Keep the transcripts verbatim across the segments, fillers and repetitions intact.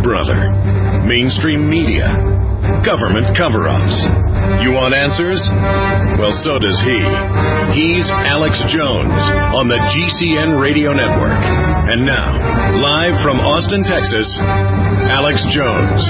brother? Mainstream media? Government cover-ups? You want answers? Well, so does he. He's Alex Jones on the G C N Radio Network. And now, live from Austin, Texas, Alex Jones.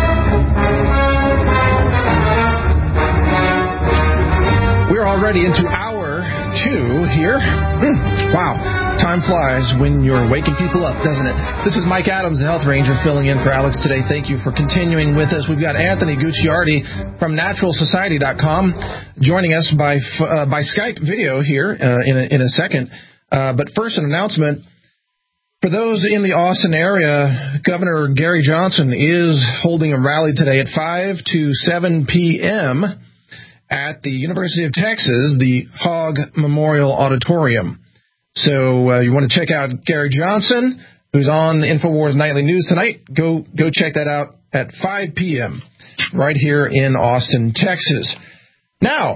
We're already into hour two here. Wow. Time flies when you're waking people up, doesn't it? This is Mike Adams, the Health Ranger, filling in for Alex today. Thank you for continuing with us. We've got Anthony Gucciardi from natural society dot com joining us by uh, by Skype video here uh, in, a, in a second. Uh, but first, an announcement. For those in the Austin area, Governor Gary Johnson is holding a rally today at five to seven p.m. at the University of Texas, the Hogg Memorial Auditorium. So uh, you want to check out Gary Johnson, who's on InfoWars Nightly News tonight. Go go check that out at five p.m. right here in Austin, Texas. Now,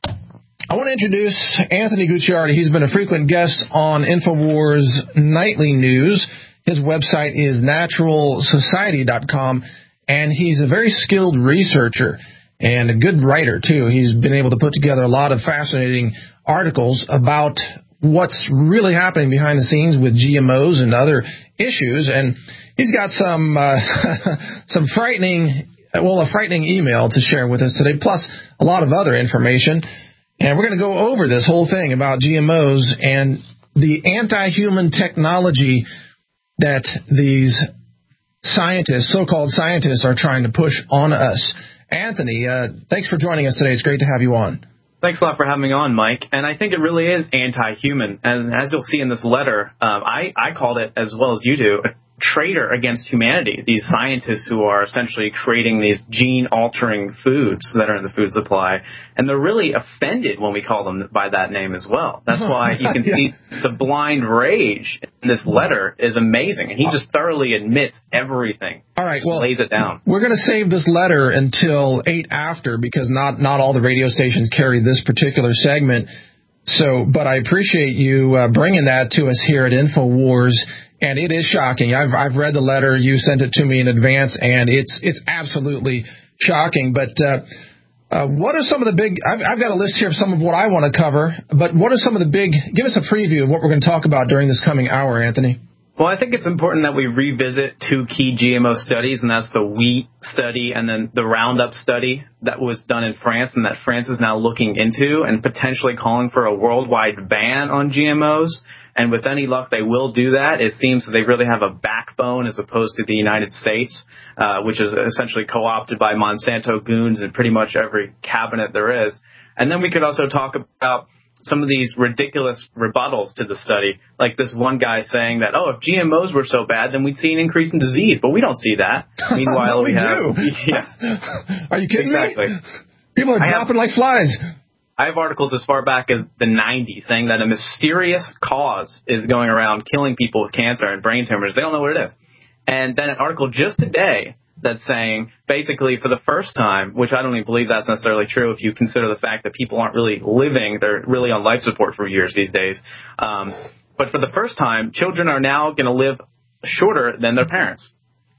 I want to introduce Anthony Gucciardi. He's been a frequent guest on InfoWars Nightly News. His website is natural society dot com, and he's a very skilled researcher and a good writer, too. He's been able to put together a lot of fascinating articles about what's really happening behind the scenes with G M Os and other issues. And he's got some uh, some frightening, well, a frightening email to share with us today, plus a lot of other information. And we're going to go over this whole thing about G M Os and the anti-human technology that these scientists, so-called scientists, are trying to push on us. Anthony, uh, thanks for joining us today. It's great to have you on. Thanks a lot for having me on, Mike. And I think it really is anti-human. And as you'll see in this letter, um, I, I called it, as well as you do, a traitor against humanity. These scientists who are essentially creating these gene-altering foods that are in the food supply. And they're really offended when we call them by that name as well. That's why you can yeah. see the blind rage in this letter is amazing. And he just thoroughly admits everything. All right, well, lays it down. We're going to save this letter until eight after because not, not all the radio stations carry this particular segment. So, but I appreciate you uh, bringing that to us here at InfoWars. And it is shocking. I've I've read the letter. You sent it to me in advance, and it's it's absolutely shocking. But uh, uh, what are some of the big? I've, I've got a list here of some of what I want to cover. But what are some of the big? Give us a preview of what we're going to talk about during this coming hour, Anthony. Well, I think it's important that we revisit two key G M O studies, and that's the wheat study and then the Roundup study that was done in France and that France is now looking into and potentially calling for a worldwide ban on G M Os. And with any luck, they will do that. It seems that they really have a backbone as opposed to the United States, uh, which is essentially co-opted by Monsanto goons in pretty much every cabinet there is. And then we could also talk about some of these ridiculous rebuttals to the study, like this one guy saying that, oh, if G M Os were so bad, then we'd see an increase in disease. But we don't see that. Meanwhile, no, we, we have. do. Yeah. Are you kidding exactly. me? People are I dropping have, like flies. I have articles as far back as the nineties saying that a mysterious cause is going around killing people with cancer and brain tumors. They don't know what it is. And then an article just today that's saying basically for the first time, which I don't even believe that's necessarily true if you consider the fact that people aren't really living, they're really on life support for years these days. Um, but for the first time, children are now going to live shorter than their parents.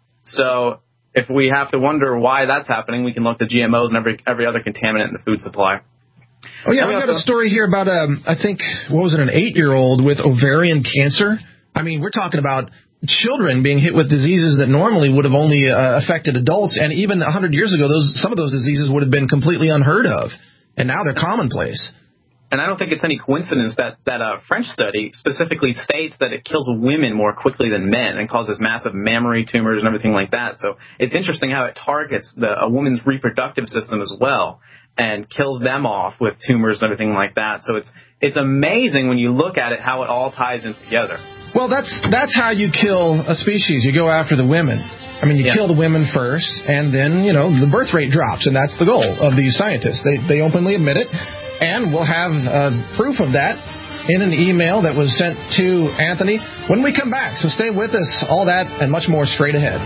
So if we have to wonder why that's happening, we can look to G M Os and every every other contaminant in the food supply. Oh, yeah, I've got a story here about, um, I think, what was it, an eight-year-old with ovarian cancer? I mean, we're talking about children being hit with diseases that normally would have only uh, affected adults, and even one hundred years ago, those some of those diseases would have been completely unheard of, and now they're commonplace. And I don't think it's any coincidence that that uh, French study specifically states that it kills women more quickly than men and causes massive mammary tumors and everything like that. So it's interesting how it targets the, a woman's reproductive system as well and kills them off with tumors and everything like that. So it's it's amazing when you look at it how it all ties in together. Well, that's that's how you kill a species. You go after the women. I mean, you yeah. kill the women first, and then, you know, the birth rate drops, and that's the goal of these scientists. They they openly admit it, and we'll have uh, proof of that in an email that was sent to Anthony when we come back. So stay with us. All that and much more straight ahead.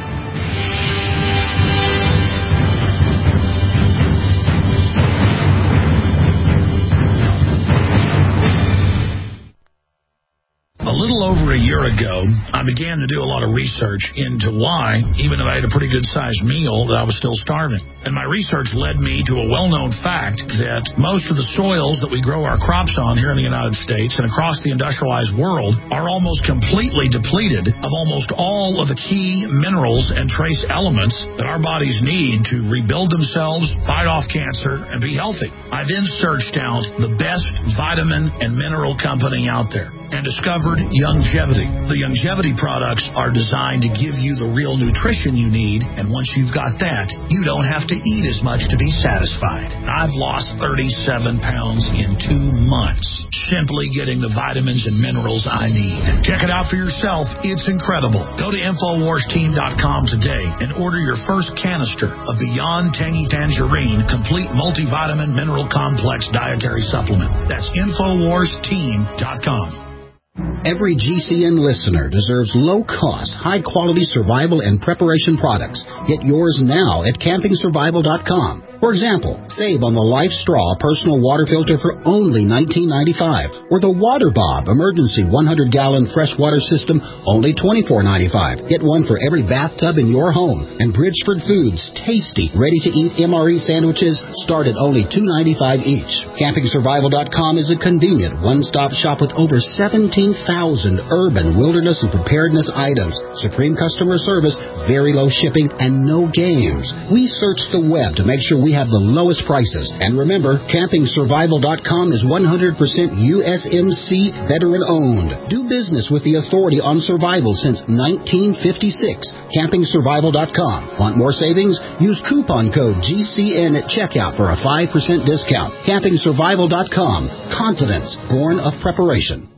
little over a year ago, I began to do a lot of research into why, even if I had a pretty good-sized meal, that I was still starving. And my research led me to a well-known fact that most of the soils that we grow our crops on here in the United States and across the industrialized world are almost completely depleted of almost all of the key minerals and trace elements that our bodies need to rebuild themselves, fight off cancer, and be healthy. I then searched out the best vitamin and mineral company out there and discovered Youngevity. The Youngevity products are designed to give you the real nutrition you need, and once you've got that, you don't have to eat as much to be satisfied. I've lost thirty-seven pounds in two months, simply getting the vitamins and minerals I need. Check it out for yourself. It's incredible. Go to Infowars Team dot com today and order your first canister of Beyond Tangy Tangerine Complete Multivitamin Mineral Complex Dietary Supplement. That's Infowars Team dot com. Every G C N listener deserves low-cost, high-quality survival and preparation products. Get yours now at Camping Survival dot com. For example, save on the Life Straw personal water filter for only nineteen ninety-five dollars, or the Water Bob emergency one hundred gallon freshwater system, only twenty-four ninety-five dollars. Get one for every bathtub in your home. And Bridgeford Foods tasty, ready-to-eat M R E sandwiches start at only two ninety-five each. Camping Survival dot com is a convenient one-stop shop with over seventeen thousand urban, wilderness, and preparedness items. Supreme customer service, very low shipping, and no games. We search the web to make sure we have the lowest prices. And remember, Camping Survival dot com is one hundred percent U S M C veteran-owned. Do business with the authority on survival since nineteen fifty-six. Camping Survival dot com. Want more savings? Use coupon code G C N at checkout for a five percent discount. Camping Survival dot com. Confidence born of preparation.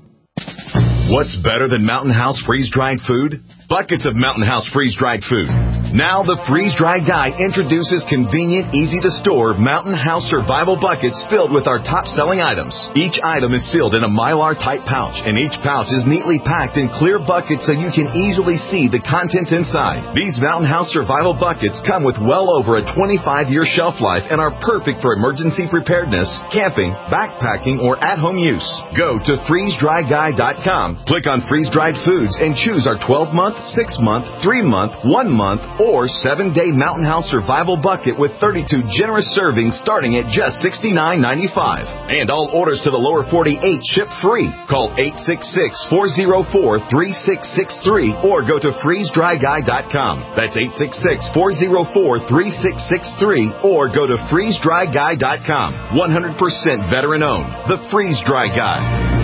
What's better than Mountain House freeze-dried food? Buckets of Mountain House freeze-dried food. Now the Freeze-Dry Guy introduces convenient, easy-to-store Mountain House survival buckets filled with our top-selling items. Each item is sealed in a Mylar-type pouch, and each pouch is neatly packed in clear buckets so you can easily see the contents inside. These Mountain House survival buckets come with well over a twenty-five year shelf life and are perfect for emergency preparedness, camping, backpacking, or at-home use. Go to freeze dry guy dot com, click on freeze-dried foods, and choose our twelve month, six month, three month, one month, or seven day Mountain House Survival Bucket with thirty-two generous servings starting at just sixty-nine ninety-five. And all orders to the lower forty-eight ship free. Call eight six six, four oh four, three six six three or go to freeze dry guy dot com. That's eight six six, four oh four, three six six three or go to freeze dry guy dot com. one hundred percent veteran owned. The Freeze Dry Guy.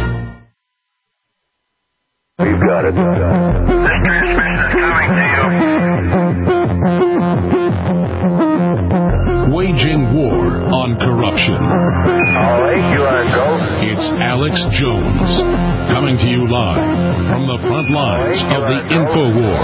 We've got it. This transmission is coming to you. Waging war on corruption. All right, you want to go? It's Alex Jones, coming to you live from the front lines right, of the Info War.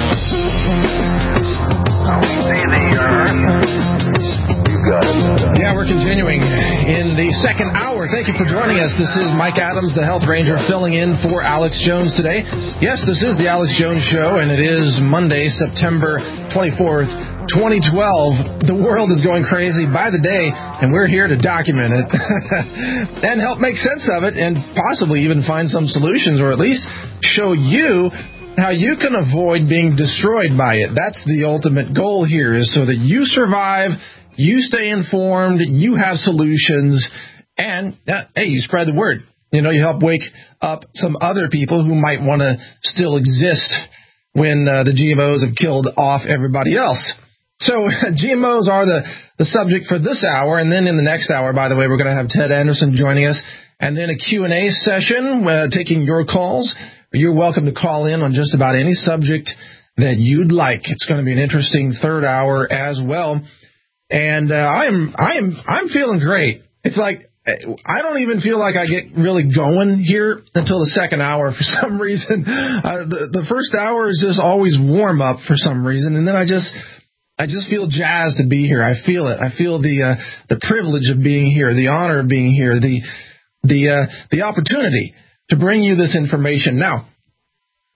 We see the Earth. Yeah, we're continuing in the second hour. Thank you for joining us. This is Mike Adams, the Health Ranger, filling in for Alex Jones today. Yes, this is the Alex Jones Show, and it is Monday, September twenty-fourth, twenty twelve. The world is going crazy by the day, and we're here to document it and help make sense of it and possibly even find some solutions, or at least show you how you can avoid being destroyed by it. That's the ultimate goal here, is so that you survive, you stay informed, you have solutions, and, uh, hey, you spread the word. You know, you help wake up some other people who might want to still exist when uh, the G M Os have killed off everybody else. So G M Os are the, the subject for this hour, and then in the next hour, by the way, we're going to have Ted Anderson joining us, and then a Q and A session uh, taking your calls. You're welcome to call in on just about any subject that you'd like. It's going to be an interesting third hour as well. And uh, I'm I'm I'm feeling great. It's like I don't even feel like I get really going here until the second hour for some reason. Uh, the the first hour is just always warm up for some reason, and then I just I just feel jazzed to be here. I feel it. I feel the uh, the privilege of being here, the honor of being here, the the uh, the opportunity to bring you this information. Now,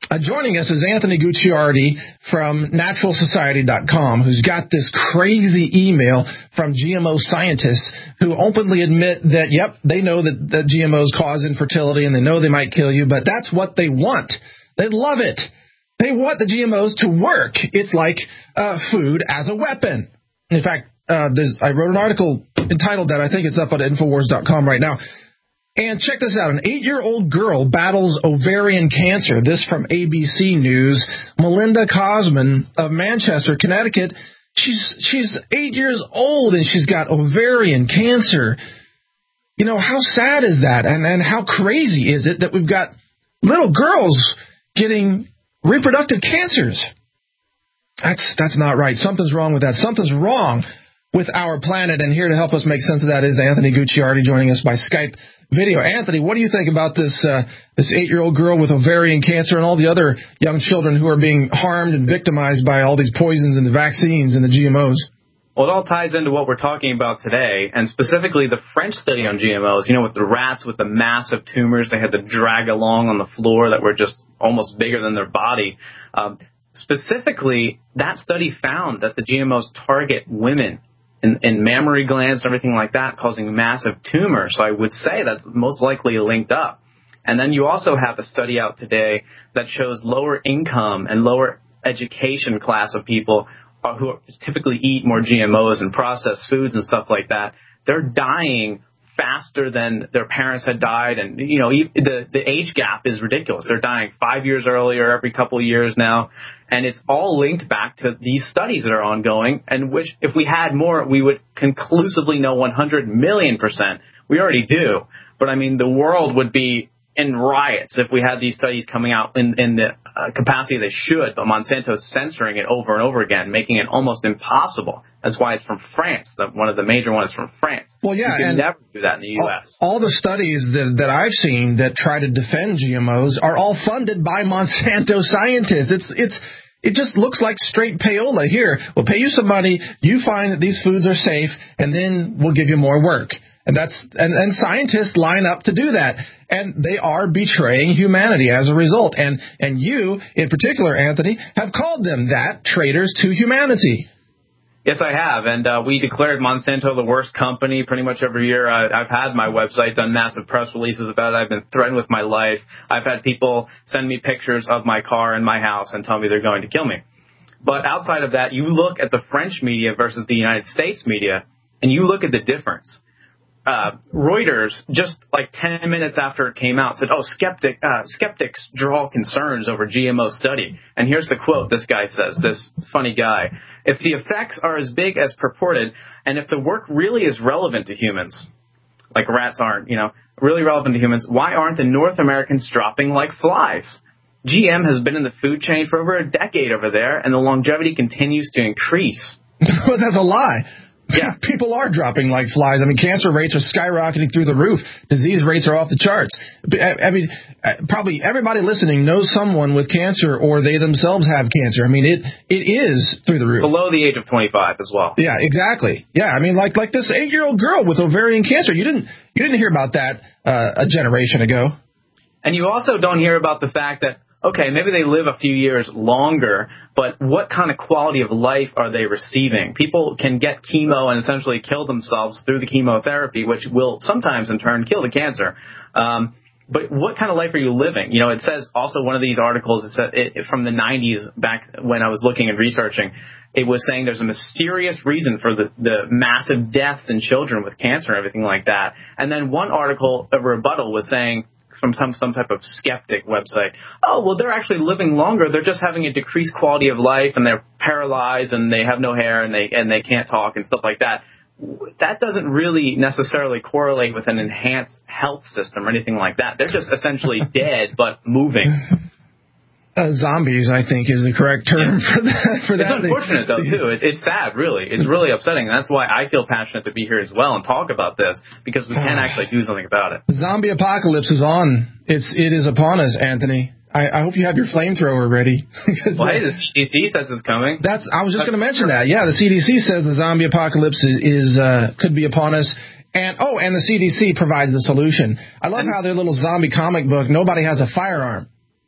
Uh, joining us is Anthony Gucciardi from natural society dot com, who's got this crazy email from G M O scientists who openly admit that, yep, they know that, that G M Os cause infertility and they know they might kill you, but that's what they want. They love it. They want the G M Os to work. It's like uh, food as a weapon. In fact, uh, I wrote an article entitled that. I think it's up on Infowars dot com right now. And check this out. An eight-year-old girl battles ovarian cancer. This from A B C News. Melinda Cosman of Manchester, Connecticut. She's she's eight years old and she's got ovarian cancer. You know, how sad is that? And, and how crazy is it that we've got little girls getting reproductive cancers? That's that's not right. Something's wrong with that. Something's wrong with our planet. And here to help us make sense of that is Anthony Gucciardi, joining us by Skype video. Anthony, what do you think about this uh, this eight-year-old girl with ovarian cancer and all the other young children who are being harmed and victimized by all these poisons and the vaccines and the G M Os? Well, it all ties into what we're talking about today, and specifically the French study on G M Os, you know, with the rats with the massive tumors they had to drag along on the floor that were just almost bigger than their body. Um, specifically, that study found that the G M Os target women in, in mammary glands and everything like that, causing massive tumors. So I would say that's most likely linked up. And then you also have a study out today that shows lower income and lower education class of people who typically eat more G M Os and processed foods and stuff like that. They're dying faster than their parents had died. And, you know, the, the age gap is ridiculous. They're dying five years earlier every couple of years now. And it's all linked back to these studies that are ongoing, and which, if we had more, we would conclusively know one hundred million percent. We already do. But, I mean, the world would be in riots if we had these studies coming out in, in the uh, capacity they should, but Monsanto's censoring it over and over again, making it almost impossible. That's why it's from France. The, one of the major ones is from France. Well, yeah, you can and never do that in the U S. All, all the studies that, that I've seen that try to defend G M Os are all funded by Monsanto scientists. It's it's it just looks like straight payola. Here, we'll pay you some money, you find that these foods are safe, and then we'll give you more work. And that's and, and scientists line up to do that, and they are betraying humanity as a result. And and you, in particular, Anthony, have called them that, traitors to humanity. Yes, I have, and uh, we declared Monsanto the worst company pretty much every year. Uh, I've had my website done massive press releases about it. I've been threatened with my life. I've had people send me pictures of my car and my house and tell me they're going to kill me. But outside of that, you look at the French media versus the United States media, and you look at the difference. Uh, Reuters, just like ten minutes after it came out, said, oh, skeptic, uh, skeptics draw concerns over G M O study. And here's the quote this guy says, this funny guy. If the effects are as big as purported, and if the work really is relevant to humans, like rats aren't, you know, really relevant to humans, why aren't the North Americans dropping like flies? G M has been in the food chain for over a decade over there, and the longevity continues to increase. Well, that's a lie. Yeah. People are dropping like flies. I mean, cancer rates are skyrocketing through the roof. Disease rates are off the charts. I mean, probably everybody listening knows someone with cancer, or they themselves have cancer. I mean, it it is through the roof. Below the age of twenty-five as well. Yeah, exactly. Yeah, I mean, like like this eight-year-old girl with ovarian cancer. You didn't you didn't hear about that uh, a generation ago. And you also don't hear about the fact that, okay, maybe they live a few years longer, but what kind of quality of life are they receiving? People can get chemo and essentially kill themselves through the chemotherapy, which will sometimes in turn kill the cancer. Um, but what kind of life are you living? You know, it says also one of these articles, it said it, from the nineties, back when I was looking and researching, it was saying there's a mysterious reason for the, the massive deaths in children with cancer and everything like that. And then one article, a rebuttal, was saying, from some, some type of skeptic website, oh, well, they're actually living longer. They're just having a decreased quality of life, and they're paralyzed, and they have no hair, and they and they can't talk and stuff like that. That doesn't really necessarily correlate with an enhanced health system or anything like that. They're just essentially dead but moving. Uh, zombies, I think, is the correct term for that. For it's that. unfortunate, though, too. It, it's sad, really. It's really upsetting. And that's why I feel passionate to be here as well and talk about this, because we can actually do something about it. The zombie apocalypse is on. It's it is upon us, Anthony. I, I hope you have your flamethrower ready. Well, hey, the C D C says it's coming. That's. I was just going to mention that. Yeah, the C D C says the zombie apocalypse is, is uh, could be upon us. And oh, and the C D C provides the solution. I love how their little zombie comic book, nobody has a firearm.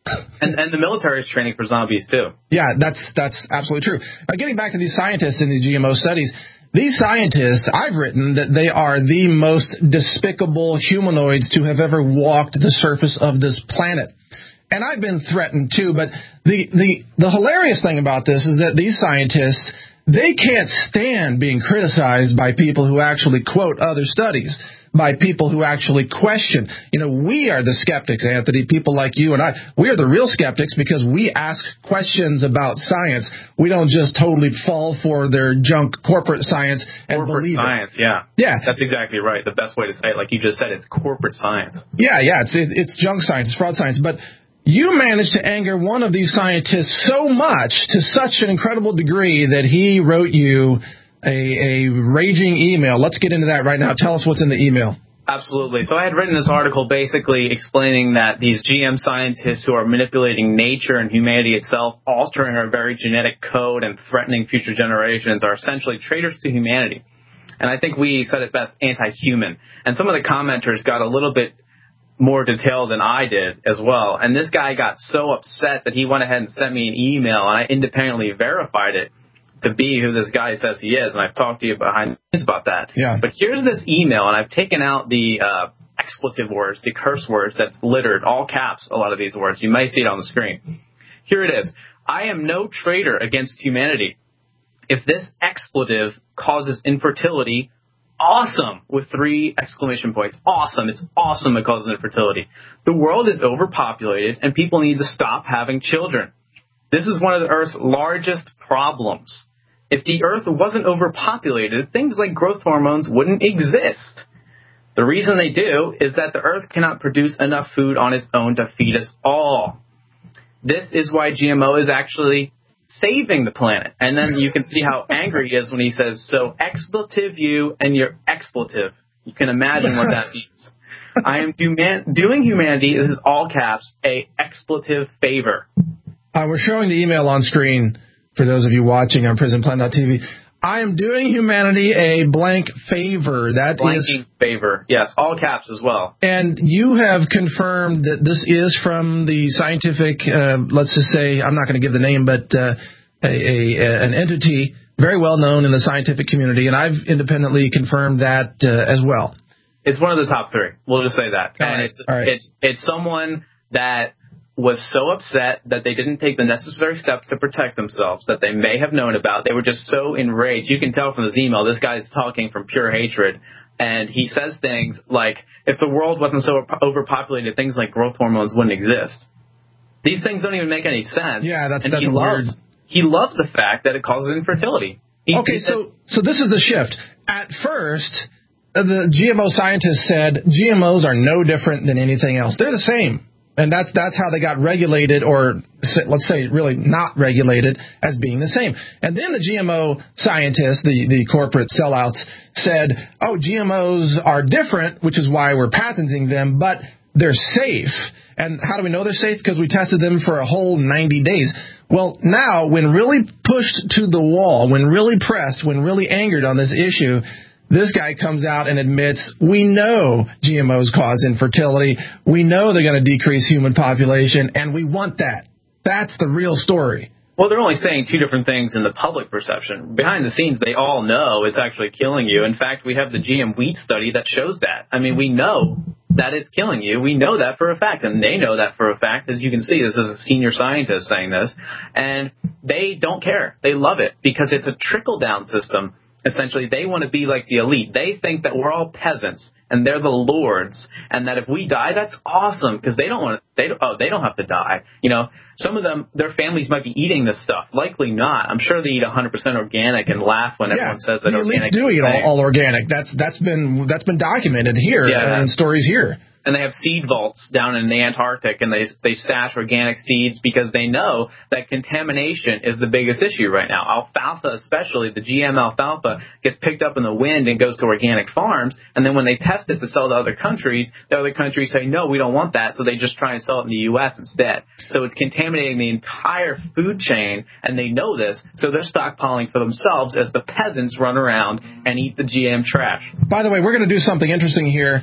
And, and the military is training for zombies, too. Yeah, that's that's absolutely true. Now, getting back to these scientists in these G M O studies, these scientists, I've written that they are the most despicable humanoids to have ever walked the surface of this planet. And I've been threatened, too, but the, the, the hilarious thing about this is that these scientists, they can't stand being criticized by people who actually quote other studies, by people who actually question. You know, we are the skeptics, Anthony, people like you and I. We are the real skeptics because we ask questions about science. We don't just totally fall for their junk corporate science and corporate believe science, it. yeah. Yeah. That's exactly right. The best way to say it, like you just said, it's corporate science. Yeah, yeah, it's it, it's junk science, it's fraud science. But you managed to anger one of these scientists so much, to such an incredible degree, that he wrote you a, a raging email. Let's get into that right now. Tell us what's in the email. Absolutely. So I had written this article basically explaining that these G M scientists who are manipulating nature and humanity itself, altering our very genetic code and threatening future generations, are essentially traitors to humanity. And I think we said it best, anti-human. And some of the commenters got a little bit more detail than I did as well. And this guy got so upset that he went ahead and sent me an email, and I independently verified it to be who this guy says he is. And I've talked to you behind the scenes about that. Yeah. But here's this email, and I've taken out the uh, expletive words, the curse words that's littered, all caps, a lot of these words. You may see it on the screen. Here it is. I am no traitor against humanity. If this expletive causes infertility, awesome, with three exclamation points. Awesome. It's awesome it causes infertility. The world is overpopulated and people need to stop having children. This is one of the Earth's largest problems. If the Earth wasn't overpopulated, things like growth hormones wouldn't exist. The reason they do is that the Earth cannot produce enough food on its own to feed us all. This is why G M O is actually saving the planet. And then you can see how angry he is when he says, so expletive you and your expletive. You can imagine what that means. I am do man- doing humanity, this is all caps, a expletive favor. Uh, we're showing the email on screen for those of you watching on prison plan dot t v. I am doing humanity a blank favor. That Blanking is favor. Yes, all caps as well. And you have confirmed that this is from the scientific, uh, let's just say, I'm not going to give the name, but uh, a, a, an entity very well known in the scientific community, and I've independently confirmed that uh, as well. It's one of the top three. We'll just say that. All and right, it's, all right. it's it's someone that was so upset that they didn't take the necessary steps to protect themselves that they may have known about. They were just so enraged. You can tell from this email, this guy's talking from pure hatred. And he says things like, if the world wasn't so overpopulated, things like growth hormones wouldn't exist. These things don't even make any sense. Yeah, that's, and that's he weird. loves, he loves the fact that it causes infertility. He, okay, he said, so so this is the shift. At first, the G M O scientists said G M Os are no different than anything else. They're the same. And that's that's how they got regulated, or let's say really not regulated, as being the same. And then the G M O scientists, the, the corporate sellouts, said, oh, G M Os are different, which is why we're patenting them, but they're safe. And how do we know they're safe? Because we tested them for a whole ninety days. Well, now, when really pushed to the wall, when really pressed, when really angered on this issue, this guy comes out and admits, we know G M Os cause infertility. We know they're going to decrease human population, and we want that. That's the real story. Well, they're only saying two different things in the public perception. Behind the scenes, they all know it's actually killing you. In fact, we have the G M wheat study that shows that. I mean, we know that it's killing you. We know that for a fact, and they know that for a fact. As you can see, this is a senior scientist saying this, and they don't care. They love it because it's a trickle-down system. Essentially, they want to be like the elite. They think that we're all peasants and they're the lords, and that if we die, that's awesome because they don't want to, they don't, oh they don't have to die. You know, some of them, their families might be eating this stuff. Likely not. I'm sure they eat one hundred percent organic and laugh when yeah, everyone says that the organic. The elites do eat all, all organic. That's that's been that's been documented here yeah. in stories here. And they have seed vaults down in the Antarctic, and they they stash organic seeds because they know that contamination is the biggest issue right now. Alfalfa, especially the G M alfalfa, gets picked up in the wind and goes to organic farms. And then when they test it to sell to other countries, the other countries say, no, we don't want that. So they just try and sell it in the U S instead. So it's contaminating the entire food chain, and they know this. So they're stockpiling for themselves as the peasants run around and eat the G M trash. By the way, we're going to do something interesting here.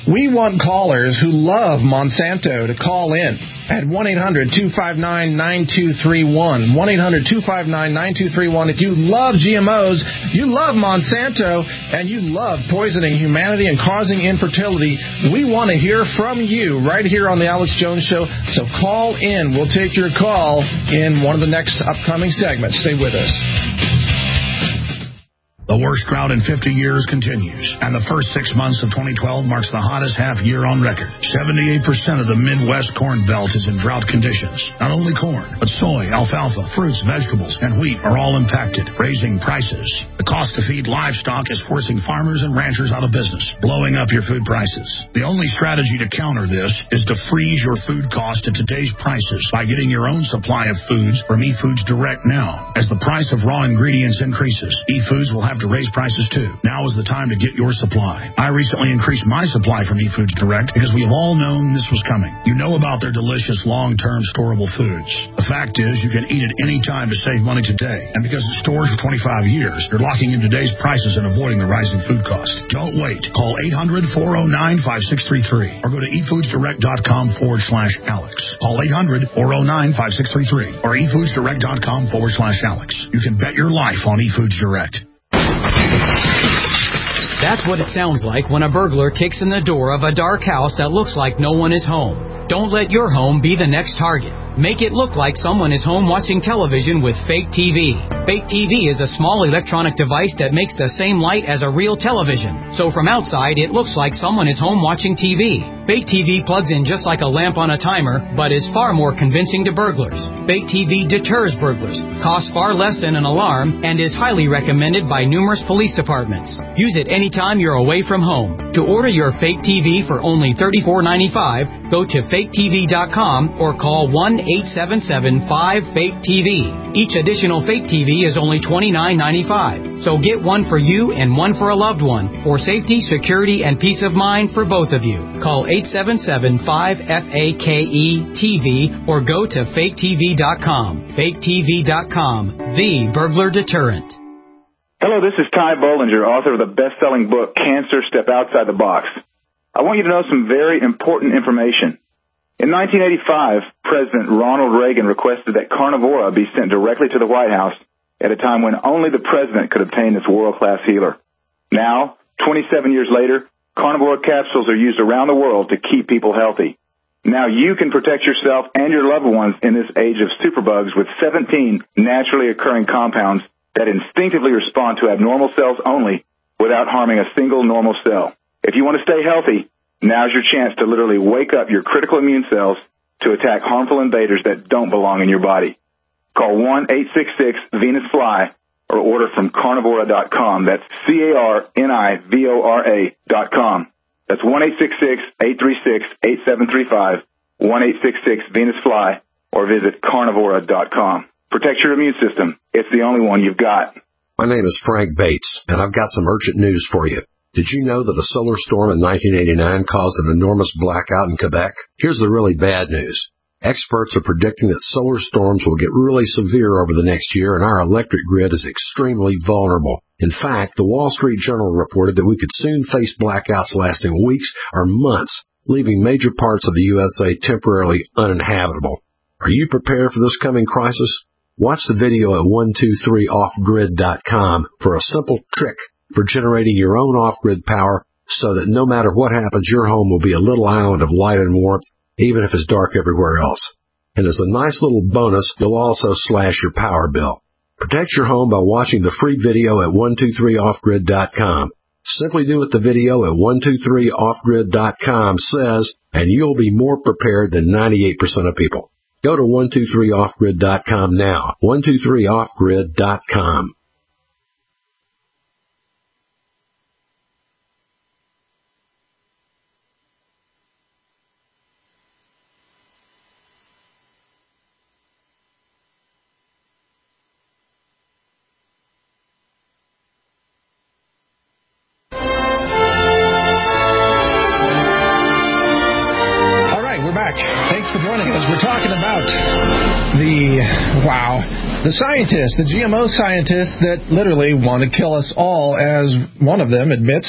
We want callers who love Monsanto to call in at one eight hundred two five nine nine two three one. one eight hundred two five nine nine two three one. If you love G M Os, you love Monsanto, and you love poisoning humanity and causing infertility, we want to hear from you right here on the Alex Jones Show. So call in. We'll take your call in one of the next upcoming segments. Stay with us. The worst drought in fifty years continues, and the first six months of twenty twelve marks the hottest half year on record. seventy-eight percent of the Midwest Corn Belt is in drought conditions. Not only corn, but soy, alfalfa, fruits, vegetables, and wheat are all impacted, raising prices. The cost to feed livestock is forcing farmers and ranchers out of business, blowing up your food prices. The only strategy to counter this is to freeze your food cost at today's prices by getting your own supply of foods from eFoods Direct now. As the price of raw ingredients increases, eFoods will have to raise prices too. Now is the time to get your supply. I recently increased my supply from eFoods Direct because we have all known this was coming. You know about their delicious long-term storable foods. The fact is you can eat it any time to save money today. And because it stores for twenty-five years, you're locking in today's prices and avoiding the rising food cost. Don't wait. Call eight hundred four oh nine five six three three or go to efoodsdirect.com forward slash Alex. Call eight hundred four oh nine five six three three or efoodsdirect.com forward slash Alex. You can bet your life on eFoods Direct. That's what it sounds like when a burglar kicks in the door of a dark house that looks like no one is home. Don't let your home be the next target. Make it look like someone is home watching television with fake T V. Fake T V is a small electronic device that makes the same light as a real television. So from outside, it looks like someone is home watching T V. Fake T V plugs in just like a lamp on a timer, but is far more convincing to burglars. Fake T V deters burglars, costs far less than an alarm, and is highly recommended by numerous police departments. Use it anytime you're away from home. To order your fake T V for only thirty-four ninety-five, go to fake T V dot com or call one eight seven seven five fake T V. Each additional fake T V is only twenty-nine ninety-five. So get one for you and one for a loved one, for safety, security, and peace of mind for both of you. Call eight seven seven five F A K E T V or go to fake T V dot com. fake T V dot com, the burglar deterrent. Hello, this is Ty Bollinger, author of the best-selling book, Cancer, Step Outside the Box. I want you to know some very important information. In nineteen eighty-five, President Ronald Reagan requested that Carnivora be sent directly to the White House at a time when only the president could obtain this world-class healer. Now, twenty-seven years later, Carnivora capsules are used around the world to keep people healthy. Now you can protect yourself and your loved ones in this age of superbugs with seventeen naturally occurring compounds that instinctively respond to abnormal cells only without harming a single normal cell. If you want to stay healthy, now's your chance to literally wake up your critical immune cells to attack harmful invaders that don't belong in your body. Call one eight six six Venus Fly or order from carnivora dot com. That's C A R N I V O R A dot com. That's one eight six six eight three six eight seven three five, one eight six six Venus Fly, or visit carnivora dot com. Protect your immune system. It's the only one you've got. My name is Frank Bates, and I've got some urgent news for you. Did you know that a solar storm in nineteen eighty-nine caused an enormous blackout in Quebec? Here's the really bad news. Experts are predicting that solar storms will get really severe over the next year, and our electric grid is extremely vulnerable. In fact, the Wall Street Journal reported that we could soon face blackouts lasting weeks or months, leaving major parts of the U S A temporarily uninhabitable. Are you prepared for this coming crisis? Watch the video at one two three off grid dot com for a simple trick for generating your own off-grid power so that no matter what happens, your home will be a little island of light and warmth, even if it's dark everywhere else. And as a nice little bonus, you'll also slash your power bill. Protect your home by watching the free video at one two three off grid dot com. Simply do what the video at one two three off grid dot com says, and you'll be more prepared than ninety-eight percent of people. Go to one two three off grid dot com now. one two three off grid dot com. Thanks for joining us. We're talking about the, wow, the scientists, the G M O scientists that literally want to kill us all, as one of them admits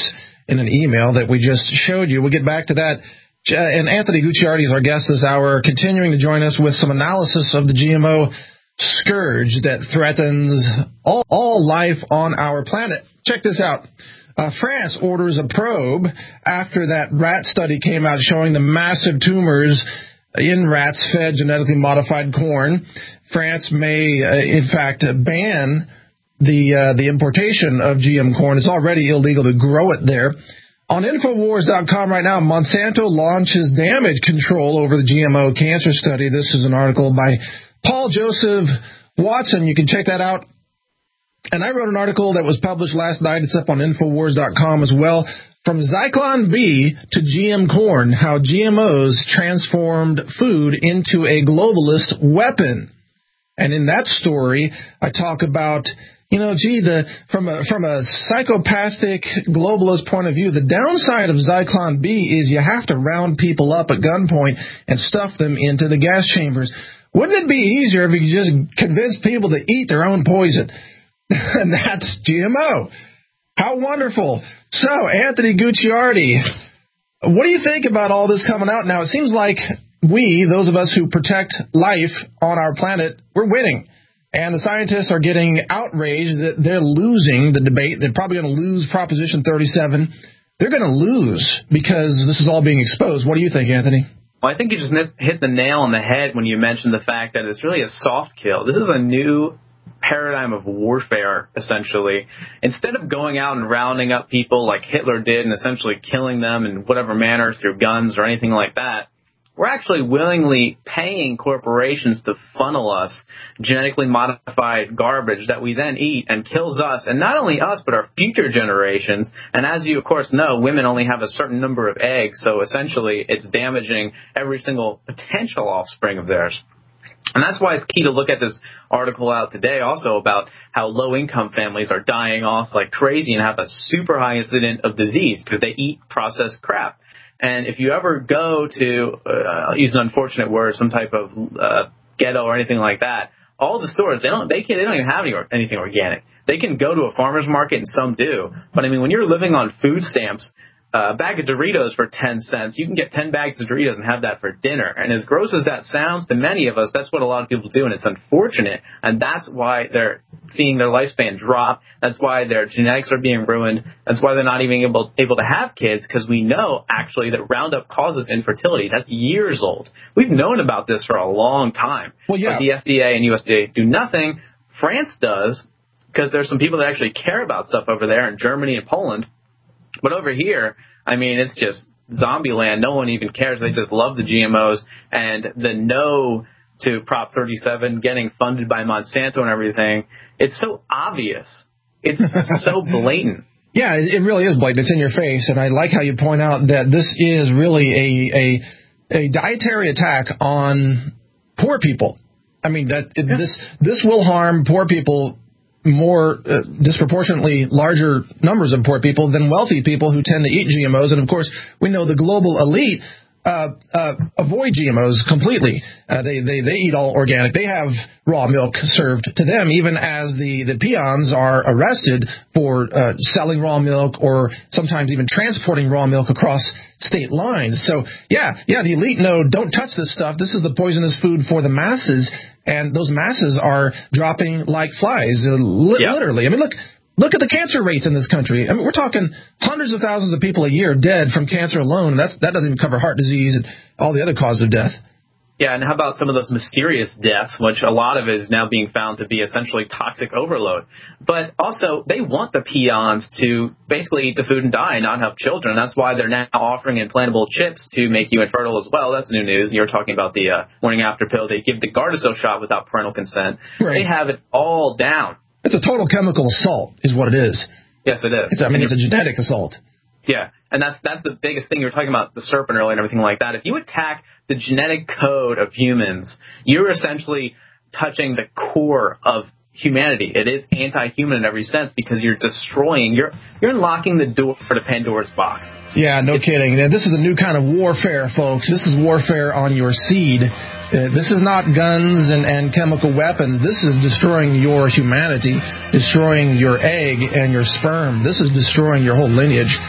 in an email that we just showed you. We'll get back to that. And Anthony Gucciardi is our guest this hour, continuing to join us with some analysis of the G M O scourge that threatens all, all life on our planet. Check this out. Uh, France orders a probe after that rat study came out showing the massive tumors in rats fed genetically modified corn. France may, uh, in fact, ban the uh, the importation of G M corn. It's already illegal to grow it there. On Infowars dot com right now, Monsanto launches damage control over the G M O cancer study. This is an article by Paul Joseph Watson. You can check that out. And I wrote an article that was published last night. It's up on Infowars dot com as well. From Zyklon B to G M corn, how G M Os transformed food into a globalist weapon. And in that story, I talk about, you know, gee, the from a from a psychopathic globalist point of view, the downside of Zyklon B is you have to round people up at gunpoint and stuff them into the gas chambers. Wouldn't it be easier if you could just convince people to eat their own poison? And that's G M O. How wonderful. So, Anthony Gucciardi, what do you think about all this coming out now? It seems like we, those of us who protect life on our planet, we're winning. And the scientists are getting outraged that they're losing the debate. They're probably going to lose Proposition thirty-seven. They're going to lose because this is all being exposed. What do you think, Anthony? Well, I think you just hit the nail on the head when you mentioned the fact that it's really a soft kill. This is a new paradigm of warfare, essentially. Instead of going out and rounding up people like Hitler did and essentially killing them in whatever manner through guns or anything like that, we're actually willingly paying corporations to funnel us genetically modified garbage that we then eat and kills us, and not only us, but our future generations. And as you, of course, know, women only have a certain number of eggs, so essentially it's damaging every single potential offspring of theirs. And that's why it's key to look at this article out today also about how low-income families are dying off like crazy and have a super high incident of disease because they eat processed crap. And if you ever go to, uh, I'll use an unfortunate word, some type of uh, ghetto or anything like that, all the stores, they don't, they can, they don't even have any, anything organic. They can go to a farmer's market, and some do. But, I mean, when you're living on food stamps, Uh, a bag of Doritos for ten cents, you can get ten bags of Doritos and have that for dinner. And as gross as that sounds to many of us, that's what a lot of people do, and it's unfortunate. And that's why they're seeing their lifespan drop. That's why their genetics are being ruined. That's why they're not even able, able to have kids, because we know, actually, that Roundup causes infertility. That's years old. We've known about this for a long time. Well, yeah. But the F D A and U S D A do nothing. France does, because there's some people that actually care about stuff over there in Germany and Poland. But over here, I mean, it's just zombie land. No one even cares. They just love the G M Os. And the no to Prop thirty-seven getting funded by Monsanto and everything, it's so obvious. It's so blatant. Yeah, it really is blatant. It's in your face. And I like how you point out that this is really a a, a dietary attack on poor people. I mean, that it, this this will harm poor people more uh, disproportionately larger numbers of poor people than wealthy people who tend to eat G M Os. And, of course, we know the global elite uh, uh, avoid G M Os completely. Uh, they, they, they eat all organic. They have raw milk served to them, even as the, the peons are arrested for uh, selling raw milk or sometimes even transporting raw milk across state lines. So, yeah, yeah, the elite know, don't touch this stuff. This is the poisonous food for the masses. And those masses are dropping like flies, uh, li- yep. literally. I mean, look, look at the cancer rates in this country. I mean, we're talking hundreds of thousands of people a year dead from cancer alone. That's, that doesn't even cover heart disease and all the other causes of death. Yeah, and how about some of those mysterious deaths, which a lot of it is now being found to be essentially toxic overload. But also, they want the peons to basically eat the food and die and not have children. That's why they're now offering implantable chips to make you infertile as well. That's new news. You were talking about the uh, morning after pill. They give the Gardasil shot without parental consent. Right. They have it all down. It's a total chemical assault is what it is. Yes, it is. It's, I mean, it's a genetic assault. Yeah, and that's that's the biggest thing. You were talking about the serpent earlier and everything like that. If you attack the genetic code of humans, you're essentially touching the core of humanity. It is anti-human in every sense because you're destroying, you're you're unlocking the door to Pandora's box. Yeah, no it's, kidding. This is a new kind of warfare, folks. This is warfare on your seed. Uh, this is not guns and, and chemical weapons. This is destroying your humanity, destroying your egg and your sperm. This is destroying your whole lineage.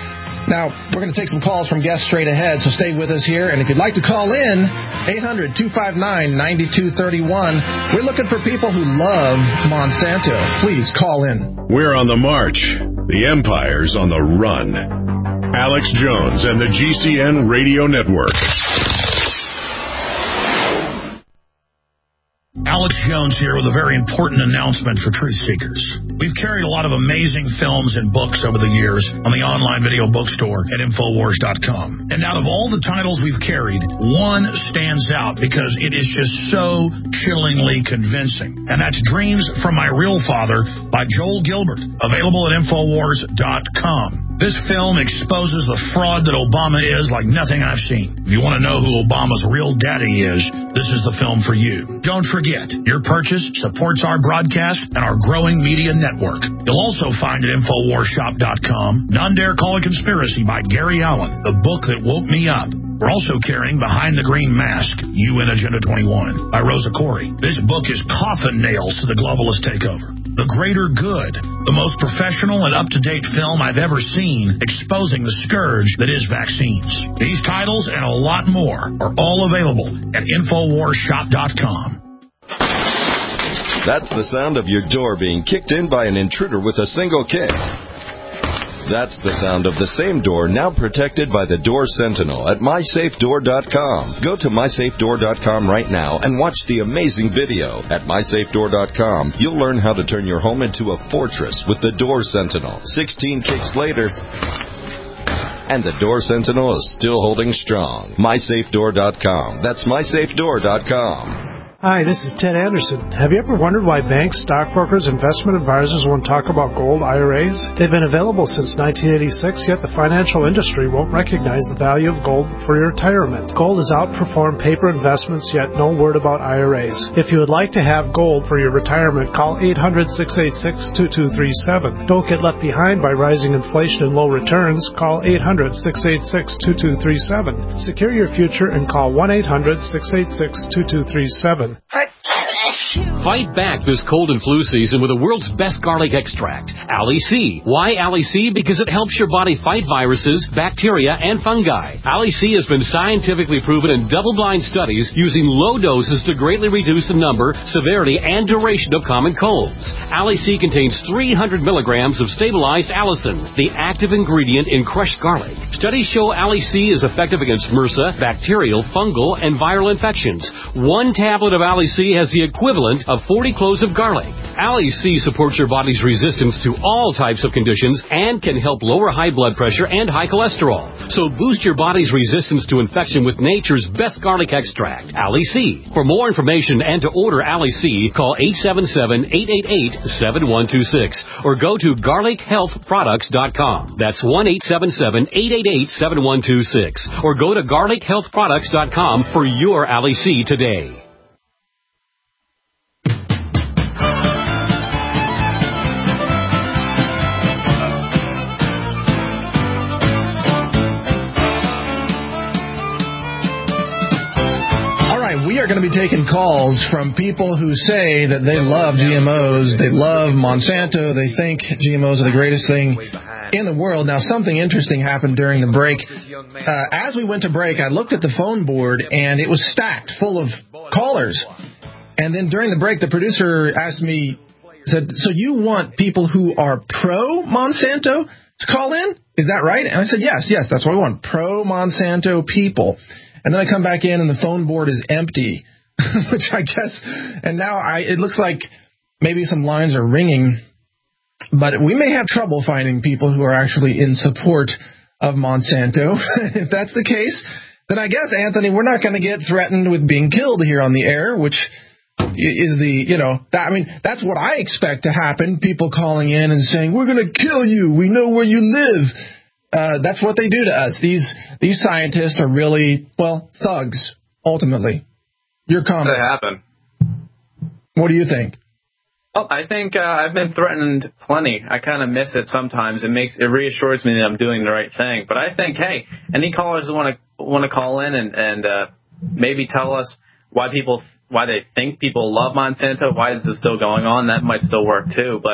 Now, we're going to take some calls from guests straight ahead, so stay with us here. And if you'd like to call in, eight hundred, two five nine, nine two three one. We're looking for people who love Monsanto. Please call in. We're on the march. The empire's on the run. Alex Jones and the G C N Radio Network. Alex Jones here with a very important announcement for truth seekers. We've carried a lot of amazing films and books over the years on the online video bookstore at Infowars dot com. And out of all the titles we've carried, one stands out because it is just so chillingly convincing. And that's Dreams from My Real Father by Joel Gilbert, available at Infowars dot com. This film exposes the fraud that Obama is like nothing I've seen. If you want to know who Obama's real daddy is, this is the film for you. Don't forget, your purchase supports our broadcast and our growing media network. You'll also find at Infowars shop dot com None Dare Call a Conspiracy by Gary Allen, the book that woke me up. We're also carrying Behind the Green Mask, U N Agenda twenty-one, by Rosa Corey. This book is coffin nails to the globalist takeover. The Greater Good, the most professional and up-to-date film I've ever seen exposing the scourge that is vaccines. These titles and a lot more are all available at Infowars shop dot com. That's the sound of your door being kicked in by an intruder with a single kick. That's the sound of the same door now protected by the Door Sentinel at my safe door dot com. Go to my safe door dot com right now and watch the amazing video. At my safe door dot com, you'll learn how to turn your home into a fortress with the Door Sentinel. sixteen kicks later, and the Door Sentinel is still holding strong. my safe door dot com. That's my safe door dot com. Hi, this is Ted Anderson. Have you ever wondered why banks, stockbrokers, investment advisors won't talk about gold I R As? They've been available since nineteen eighty-six, yet the financial industry won't recognize the value of gold for your retirement. Gold has outperformed paper investments, yet no word about I R As. If you would like to have gold for your retirement, call eight hundred, six eight six, two two three seven. Don't get left behind by rising inflation and low returns. Call eight hundred, six eight six, two two three seven. Secure your future and call one eight hundred, six eight six, two two three seven. Fight back this cold and flu season with the world's best garlic extract, Ali C. Why Ali C? Because it helps your body fight viruses, bacteria, and fungi. Ali C has been scientifically proven in double-blind studies using low doses to greatly reduce the number, severity, and duration of common colds. Ali C contains three hundred milligrams of stabilized allicin, the active ingredient in crushed garlic. Studies show Ali C is effective against MRSA, bacterial, fungal, and viral infections. One tablet of Ali C has the equivalent of forty cloves of garlic. Ali C supports your body's resistance to all types of conditions and can help lower high blood pressure and high cholesterol. So boost your body's resistance to infection with nature's best garlic extract, Ali C. For more information and to order Ali C, call eight seven seven, eight eight eight, seven one two six or go to garlic health products dot com. That's one eight seven seven, eight eight eight, seven one two six or go to garlic health products dot com for your Ali C today. We are going to be taking calls from people who say that they love G M Os, they love Monsanto, they think G M Os are the greatest thing in the world. Now, something interesting happened during the break. Uh, as we went to break, I looked at the phone board, and it was stacked full of callers. And then during the break, the producer asked me, said, so you want people who are pro-Monsanto to call in? Is that right? And I said, yes, yes, that's what we want, pro-Monsanto people. And then I come back in and the phone board is empty, which I guess, and now I, it looks like maybe some lines are ringing, but we may have trouble finding people who are actually in support of Monsanto. If that's the case, then I guess, Anthony, we're not going to get threatened with being killed here on the air, which is the, you know, that, I mean, that's what I expect to happen, people calling in and saying, we're going to kill you, we know where you live. Uh, that's what they do to us. These these scientists are really, well, thugs, ultimately. Your comments. That happen. What do you think? Well, I think uh, I've been threatened plenty. I kind of miss it sometimes. It makes it reassures me that I'm doing the right thing. But I think, hey, any callers who want to want to call in and and uh, maybe tell us why people why they think people love Monsanto, why is this still going on? That might still work too. But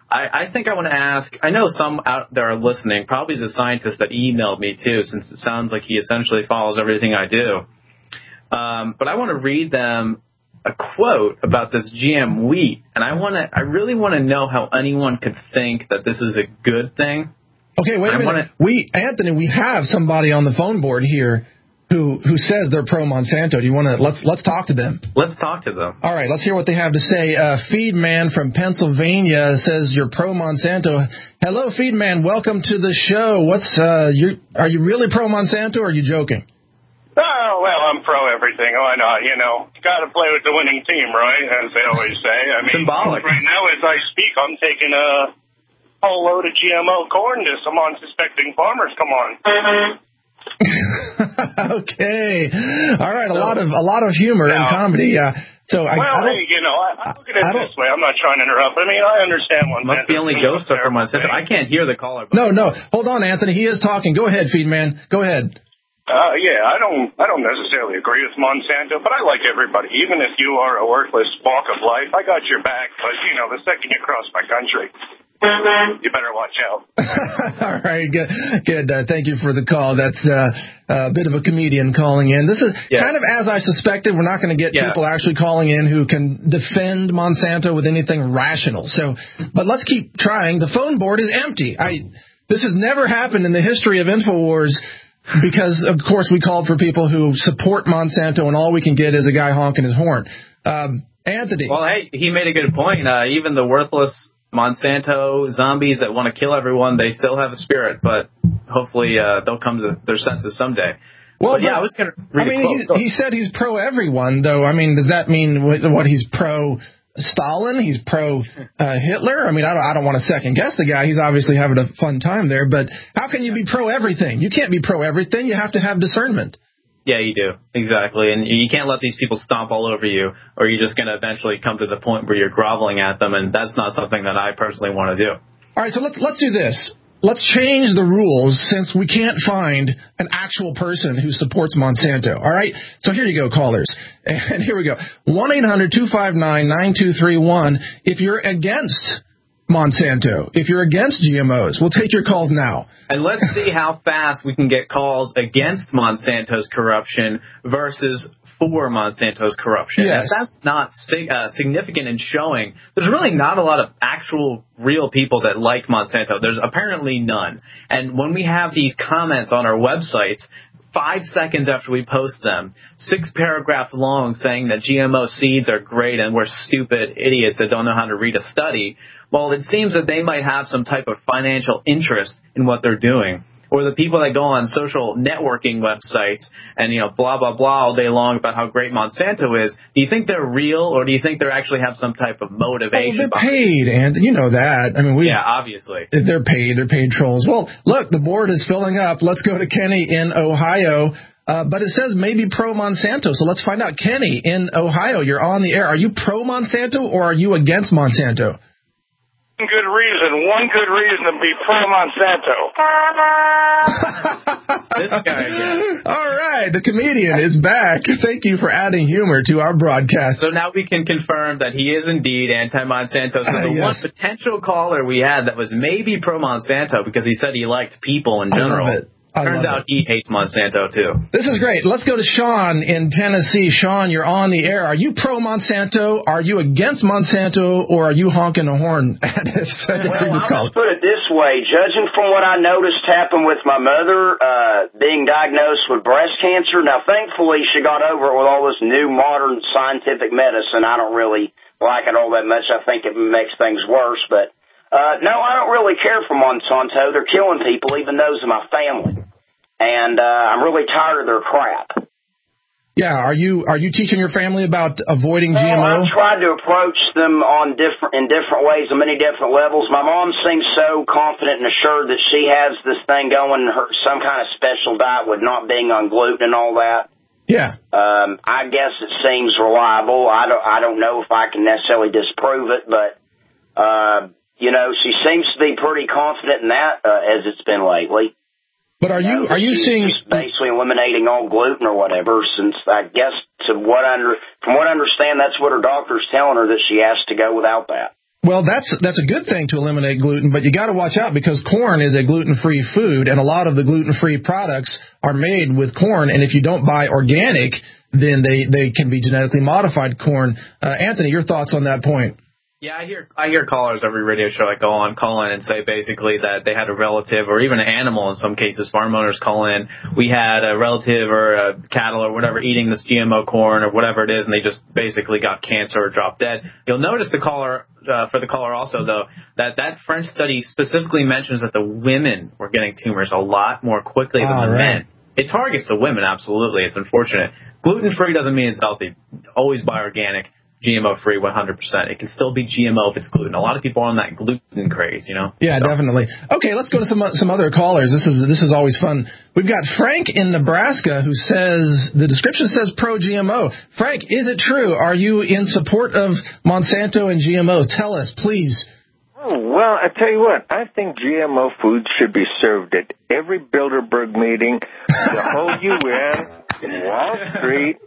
I, I think I want to ask, I know some out there are listening, probably the scientist that emailed me too, since it sounds like he essentially follows everything I do. Um, but I want to read them a quote about this G M wheat, and I want to, I really want to know how anyone could think that this is a good thing. Okay, wait a minute. Wanna, we, Anthony, we have somebody on the phone board here who who says they're pro Monsanto. Do you want to let's let's talk to them? Let's talk to them. All right, let's hear what they have to say. Uh, Feedman from Pennsylvania says you're pro Monsanto. Hello, Feedman. Welcome to the show. What's uh, you are you really pro Monsanto, or are you joking? Oh, well, I'm pro everything. Why not? You know, got to play with the winning team, right? As they always say. I mean, symbolic. Right now, as I speak, I'm taking a whole load of G M O corn to some unsuspecting farmers. Come on. Okay. All right. A lot of a lot of humor now, and comedy. Uh, so I, well, I don't, hey, you know, I, I look at it this way. I'm not trying to interrupt. I mean, I understand one. Must be only ghosts are from Monsanto. I can't hear the caller. No, no. Hold on, Anthony. He is talking. Go ahead, Feedman. Go ahead. Uh, yeah, I don't, I don't necessarily agree with Monsanto, but I like everybody. Even if you are a worthless walk of life, I got your back. But you know, the second you cross my country, you better watch out. All right, good. good. Uh, thank you for the call. That's uh, a bit of a comedian calling in. This is yeah. kind of as I suspected. We're not going to get yeah. people actually calling in who can defend Monsanto with anything rational. So, but let's keep trying. The phone board is empty. I. This has never happened in the history of InfoWars. Because, of course, we called for people who support Monsanto, and all we can get is a guy honking his horn. Um, Anthony. Well, hey, he made a good point. Uh, even the worthless Monsanto zombies that want to kill everyone, they still have a spirit, but hopefully uh, they'll come to their senses someday. Well, but, yeah, I was going to read I mean, he, he said he's pro-everyone, though. I mean, does that mean what he's pro- Stalin, he's pro uh, Hitler? I mean, I don't, I don't want to second guess the guy. He's obviously having a fun time there, but how can you be pro everything? You can't be pro everything. You have to have discernment. Yeah, you do. Exactly. And you can't let these people stomp all over you, or you're just going to eventually come to the point where you're groveling at them, and that's not something that I personally want to do. All right, so let's let's do this. Let's change the rules since we can't find an actual person who supports Monsanto. All right? So here you go, callers. And here we go. one eight hundred two five nine nine two three one. If you're against Monsanto, if you're against G M Os, we'll take your calls now. And let's see how fast we can get calls against Monsanto's corruption versus for Monsanto's corruption. Yes. If that's not sig- uh, significant in showing, there's really not a lot of actual real people that like Monsanto. There's apparently none. And when we have these comments on our websites, five seconds after we post them, six paragraphs long saying that G M O seeds are great and we're stupid idiots that don't know how to read a study, well, it seems that they might have some type of financial interest in what they're doing. Or the people that go on social networking websites and, you know, blah, blah, blah all day long about how great Monsanto is. Do you think they're real, or do you think they actually have some type of motivation? Oh, they're paid, and you know that. I mean, we yeah, obviously. They're paid. They're paid trolls. Well, look, the board is filling up. Let's go to Kenny in Ohio. Uh, but it says maybe pro Monsanto, so let's find out. Kenny in Ohio, you're on the air. Are you pro Monsanto, or are you against Monsanto? Good reason, one good reason to be pro Monsanto. This guy again. All right, the comedian is back. Thank you for adding humor to our broadcast. So now we can confirm that he is indeed anti-Monsanto. So the uh, yes. one potential caller we had that was maybe pro Monsanto because he said he liked people in general. I love it. I Turns out it. he hates Monsanto, too. This is great. Let's go to Sean in Tennessee. Sean, you're on the air. Are you pro-Monsanto? Are you against Monsanto? Or are you honking a horn at us? Well, I'll put it this way. Judging from what I noticed happen with my mother uh, being diagnosed with breast cancer, now, thankfully, she got over it with all this new modern scientific medicine. I don't really like it all that much. I think it makes things worse, but Uh, no, I don't really care for Monsanto. They're killing people, even those in my family. And uh, I'm really tired of their crap. Yeah, are you are you teaching your family about avoiding G M O? Well, I've tried to approach them on different in different ways, on many different levels. My mom seems so confident and assured that she has this thing going, her, some kind of special diet with not being on gluten and all that. Yeah. Um, I guess it seems reliable. I don't I don't know if I can necessarily disprove it, but uh you know, she seems to be pretty confident in that, uh, as it's been lately. But are you, you know, are you seeing basically eliminating all gluten or whatever? Since I guess to what I under from what I understand, that's what her doctor's telling her, that she has to go without that. Well, that's that's a good thing to eliminate gluten, but you got to watch out because corn is a gluten-free food, and a lot of the gluten-free products are made with corn. And if you don't buy organic, then they, they can be genetically modified corn. Uh, Anthony, your thoughts on that point? Yeah, I hear I hear callers every radio show I go on call in and say basically that they had a relative or even an animal in some cases. Farm owners call in. We had a relative or a cattle or whatever eating this G M O corn or whatever it is, and they just basically got cancer or dropped dead. You'll notice the caller uh, for the caller also though that that French study specifically mentions that the women were getting tumors a lot more quickly than oh, the right. men. It targets the women absolutely. It's unfortunate. Gluten free doesn't mean it's healthy. Always buy organic. G M O-free one hundred percent. It can still be G M O if it's gluten. A lot of people are on that gluten craze, you know? Yeah, so. Definitely. Okay, let's go to some some other callers. This is this is always fun. We've got Frank in Nebraska who says, the description says pro-G M O. Frank, is it true? Are you in support of Monsanto and G M Os? Tell us, please. Oh, well, I tell you what, I think G M O foods should be served at every Bilderberg meeting, the whole U N, Wall Street,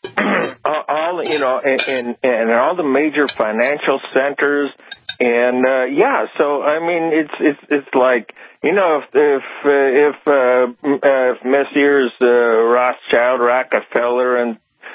all, you know, and, and all the major financial centers, and uh, yeah. So I mean, it's it's it's like, you know, if if uh, if, uh, uh, if Messrs. Uh, Rothschild, Rockefeller, and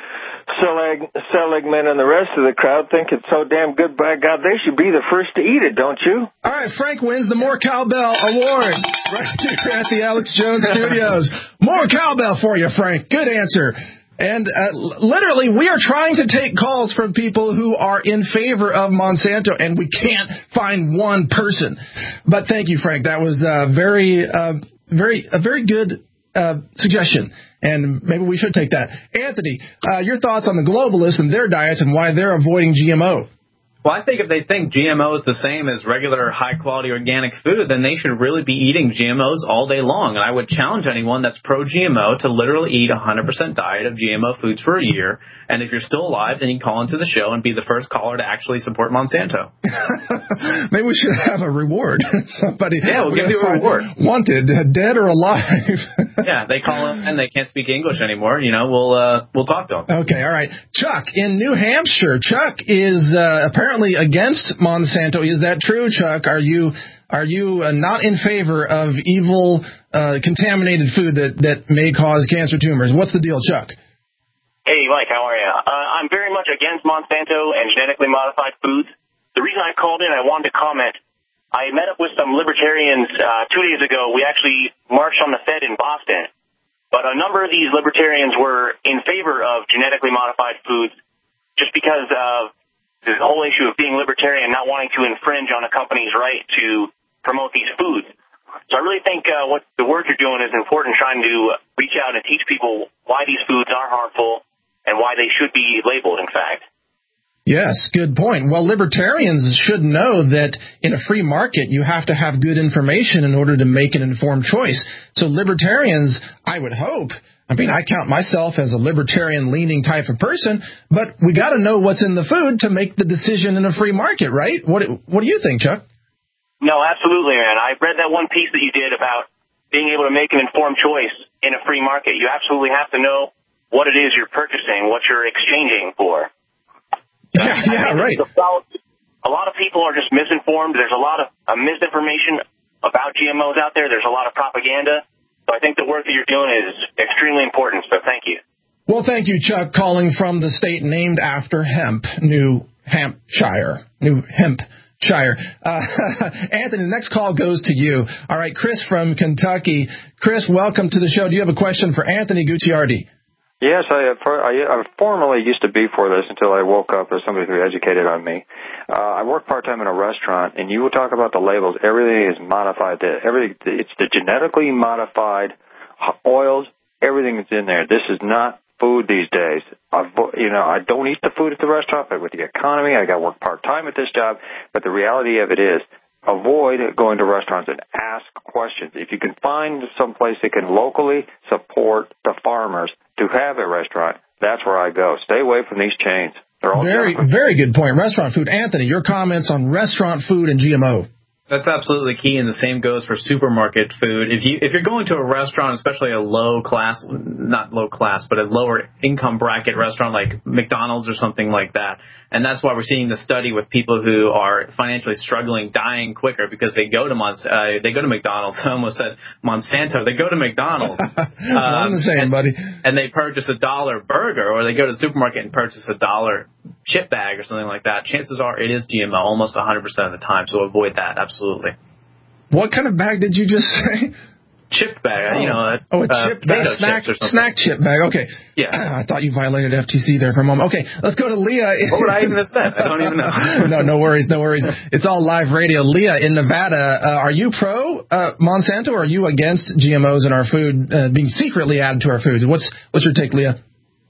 Selig, Seligman, and the rest of the crowd think it's so damn good, by God, they should be the first to eat it, don't you? All right, Frank wins the More Cowbell Award right here at the Alex Jones Studios. More cowbell for you, Frank. Good answer. And uh, literally, we are trying to take calls from people who are in favor of Monsanto, and we can't find one person. But thank you, Frank. That was uh, very, uh, very, a very good uh, suggestion, and maybe we should take that. Anthony, uh, your thoughts on the globalists and their diets and why they're avoiding G M O? Well, I think if they think G M O is the same as regular high-quality organic food, then they should really be eating G M Os all day long. And I would challenge anyone that's pro-G M O to literally eat a one hundred percent diet of G M O foods for a year. And if you're still alive, then you can call into the show and be the first caller to actually support Monsanto. Maybe we should have a reward. Somebody, yeah, we'll give you a reward. Wanted, dead or alive. Yeah, they call in and they can't speak English anymore. You know, we'll uh, we'll talk to them. Okay, all right. Chuck in New Hampshire. Chuck is uh, apparently against Monsanto. Is that true, Chuck? Are you are you uh, not in favor of evil, uh, contaminated food that, that may cause cancer tumors? What's the deal, Chuck? Hey, Mike, how are you? Uh, I'm very much against Monsanto and genetically modified foods. The reason I called in, I wanted to comment. I met up with some libertarians uh, two days ago. We actually marched on the Fed in Boston. But a number of these libertarians were in favor of genetically modified foods just because of the whole issue of being libertarian, not wanting to infringe on a company's right to promote these foods. So I really think uh, what the work you're doing is important, trying to reach out and teach people why these foods are harmful and why they should be labeled, in fact. Yes, good point. Well, libertarians should know that in a free market, you have to have good information in order to make an informed choice. So libertarians, I would hope, I mean, I count myself as a libertarian-leaning type of person, but we got to know what's in the food to make the decision in a free market, right? What What do you think, Chuck? No, absolutely, man. I read that one piece that you did about being able to make an informed choice in a free market. You absolutely have to know what it is you're purchasing, what you're exchanging for. Yeah, yeah, right. A lot of people are just misinformed. There's a lot of uh, misinformation about G M Os out there. There's a lot of propaganda. So I think the work that you're doing is extremely important, so thank you. Well, thank you, Chuck, calling from the state named after hemp, New Hampshire. New Hampshire. Uh, Anthony, the next call goes to you. All right, Chris from Kentucky. Chris, welcome to the show. Do you have a question for Anthony Gucciardi? Yes, I, I, I formerly used to be for this until I woke up as somebody who educated on me. Uh, I work part-time in a restaurant, and you will talk about the labels. Everything is modified. Everything, it's the genetically modified oils. Everything is in there. This is not food these days. I've, you know, I don't eat the food at the restaurant, but with the economy, I got to work part-time at this job. But the reality of it is, avoid going to restaurants and ask questions. If you can find some place that can locally support the farmers to have a restaurant, that's where I go. Stay away from these chains. They're all very, different. Very good point. Restaurant food. Anthony, your comments on restaurant food and G M O. That's absolutely key, and the same goes for supermarket food. If you if you're going to a restaurant, especially a low class, not low class, but a lower income bracket restaurant like McDonald's or something like that, and that's why we're seeing the study with people who are financially struggling dying quicker because they go to Mons- uh, they go to McDonald's. I almost said Monsanto. They go to McDonald's. I'm um, the same, and, buddy. And they purchase a dollar burger, or they go to the supermarket and purchase a dollar chip bag or something like that. Chances are it is G M O almost one hundred percent of the time. So avoid that. Absolutely. What kind of bag did you just say? Chip bag, oh. you know. A, oh, a chip uh, bag, snack, snack chip bag. Okay. Yeah. I thought you violated F T C there for a moment. Okay, let's go to Leah. What would I even have said? I don't even know. no, no worries, no worries. It's all live radio. Leah in Nevada, uh, are you pro uh, Monsanto, or are you against G M Os in our food uh, being secretly added to our foods? What's what's your take, Leah?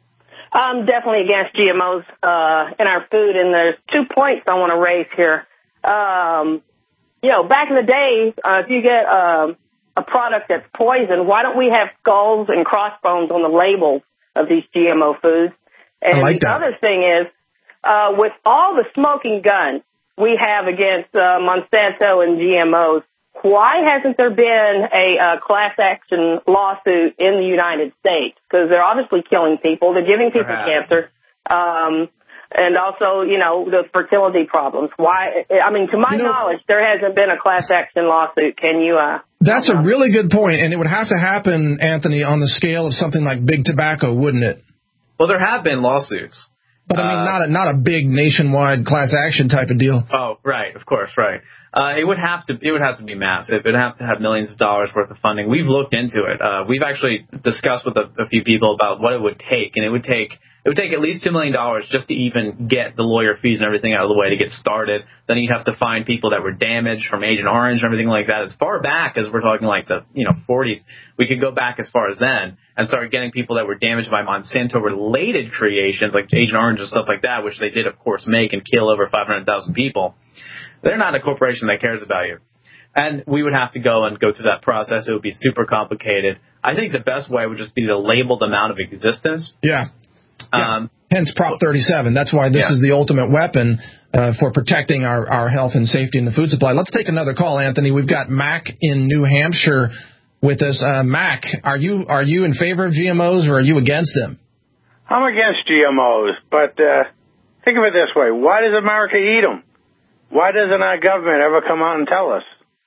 I'm definitely against G M Os uh, in our food, and there's two points I want to raise here. Um, you know, back in the day, uh, if you get um, a product that's poison, why don't we have skulls and crossbones on the labels of these G M O foods? And I like the that. other thing is, uh, with all the smoking guns we have against uh, Monsanto and G M Os, why hasn't there been a uh, class action lawsuit in the United States? Because they're obviously killing people. They're giving people Perhaps. cancer. Um, and also, you know, the fertility problems. Why? I mean, to my you know, knowledge, there hasn't been a class action lawsuit. Can you? Uh, That's a really good point, and it would have to happen, Anthony, on the scale of something like big tobacco, wouldn't it? Well, there have been lawsuits. But, I mean, uh, not a, not a big nationwide class action type of deal. Oh, right, of course, right. Uh, it would have to it would have to be massive. It would have to have millions of dollars worth of funding. We've looked into it. Uh, we've actually discussed with a, a few people about what it would take, and it would take it would take at least two million dollars just to even get the lawyer fees and everything out of the way to get started. Then you'd have to find people that were damaged from Agent Orange and everything like that. As far back as we're talking like the you know forties, we could go back as far as then and start getting people that were damaged by Monsanto-related creations like Agent Orange and stuff like that, which they did, of course, make and kill over five hundred thousand people. They're not a corporation that cares about you. And we would have to go and go through that process. It would be super complicated. I think the best way would just be to label them out of existence. Yeah. yeah. Um, Hence Prop thirty-seven. That's why this yeah. is the ultimate weapon uh, for protecting our, our health and safety in the food supply. Let's take another call, Anthony. We've got Mac in New Hampshire with us. Uh, Mac, are you are you in favor of G M Os or are you against them? I'm against G M Os, but uh, think of it this way. Why does America eat them? Why doesn't our government ever come out and tell us?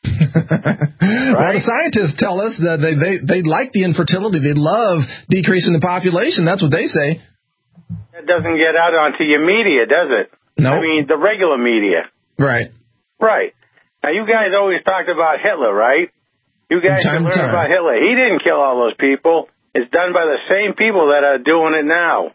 Right? Well, the scientists tell us that they, they, they like the infertility. They love decreasing the population. That's what they say. That doesn't get out onto your media, does it? No. I mean, the regular media. Right. Right. Now, you guys always talked about Hitler, right? You guys should learn about Hitler. He didn't kill all those people. It's done by the same people that are doing it now.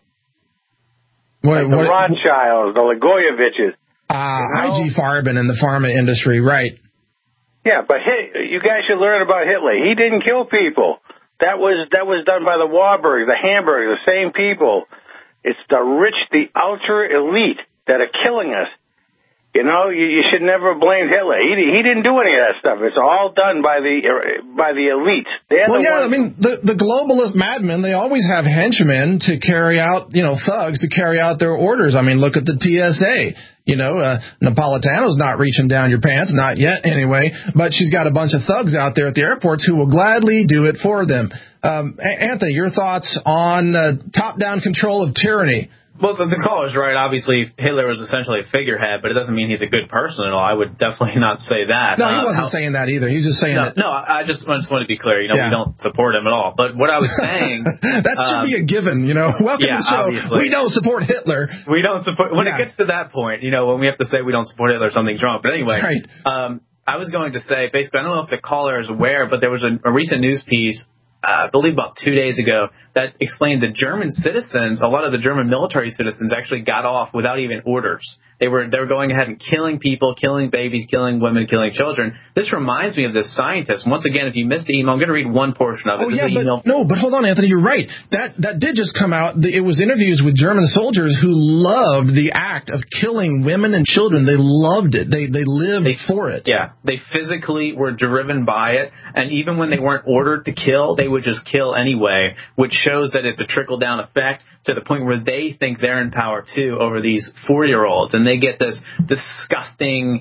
What, like the what, Rothschilds, the Blagojevich. Ah, uh, I G Farben in the pharma industry, right. Yeah, but hey, you guys should learn about Hitler. He didn't kill people. That was that was done by the Warburg, the Hamburg, the same people. It's the rich, the ultra elite that are killing us. You know, you, you should never blame Hitler. He he didn't do any of that stuff. It's all done by the by the elites. They're well, the yeah, ones. I mean, the the globalist madmen, they always have henchmen to carry out, you know, thugs to carry out their orders. I mean, look at the T S A. You know, uh, Napolitano's not reaching down your pants, not yet anyway, but she's got a bunch of thugs out there at the airports who will gladly do it for them. Um, Anthony, your thoughts on uh, top-down control of tyranny? Well, the, the caller's right. Obviously, Hitler was essentially a figurehead, but it doesn't mean he's a good person at all. I would definitely not say that. No, he uh, wasn't how, saying that either. He was just saying no, that. No, I just, I just want to be clear. You know, yeah. we don't support him at all. But what I was saying... that should um, be a given, you know. Welcome yeah, to the show. Obviously. We don't support Hitler. We don't support... When yeah. it gets to that point, you know, when we have to say we don't support Hitler, something's wrong. But anyway, right. um, I was going to say, basically, I don't know if the caller is aware, but there was a, a recent news piece, uh, I believe about two days ago, that explained that German citizens, a lot of the German military citizens actually got off without even orders. They were they were going ahead and killing people, killing babies, killing women, killing children. This reminds me of this scientist. Once again, if you missed the email, I'm going to read one portion of it. Oh, this yeah, is but, email. no, but hold on, Anthony, you're right. That that did just come out. It was interviews with German soldiers who loved the act of killing women and children. They loved it. They they lived they, for it. Yeah, they physically were driven by it, and even when they weren't ordered to kill, they would just kill anyway, which shows that it's a trickle-down effect to the point where they think they're in power, too, over these four-year-olds, and they get this disgusting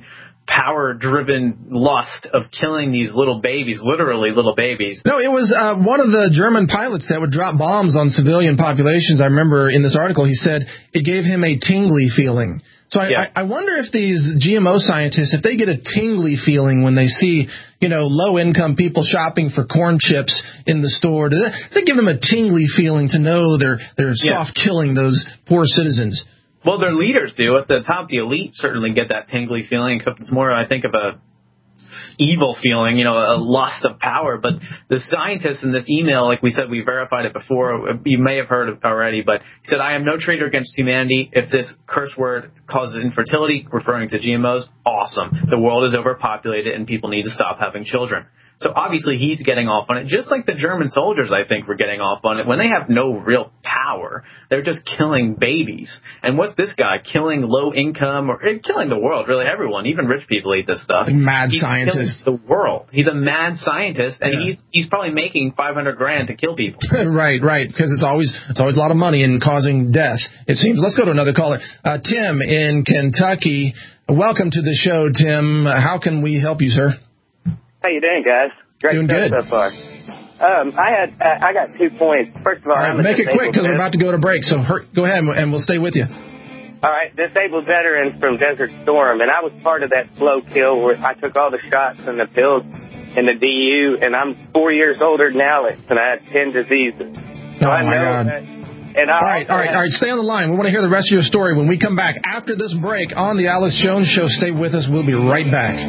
power-driven lust of killing these little babies, literally little babies. No, it was uh, one of the German pilots that would drop bombs on civilian populations. I remember in this article he said it gave him a tingly feeling. So I, yeah. I, I wonder if these G M O scientists, if they get a tingly feeling when they see, you know, low-income people shopping for corn chips in the store, does that, does that give them a tingly feeling to know they're, they're yeah. soft-killing those poor citizens? Well, their leaders do. At the top, the elite certainly get that tingly feeling, except it's more, I think, of a evil feeling, you know, a lust of power. But the scientist in this email, like we said, we verified it before. You may have heard it already, but he said, I am no traitor against humanity. If this curse word causes infertility, referring to G M Os, awesome. The world is overpopulated and people need to stop having children. So obviously he's getting off on it, just like the German soldiers, I think, were getting off on it. When they have no real power, they're just killing babies. And what's this guy? Killing low income, or killing the world, really everyone. Even rich people eat this stuff. Mad he's scientist. The world. He's a mad scientist, and yeah. he's he's probably making five hundred grand to kill people. right, right, because it's always it's always a lot of money in causing death, it seems. Let's go to another caller. Uh, Tim in Kentucky. Welcome to the show, Tim. How can we help you, sir? How you doing, guys? Great doing stuff good. so far. Um, I had uh, I got two points. First of all, all right, I'm a make it quick because we're about to go to break. So hurt, go ahead and we'll stay with you. All right, disabled veteran from Desert Storm, and I was part of that slow kill where I took all the shots and the pills in the D U, and I'm four years older than Alex, and I had ten diseases. So oh I my know God. that, and I all right, all right, all right. Stay on the line. We want to hear the rest of your story when we come back after this break on the Alex Jones Show. Stay with us. We'll be right back.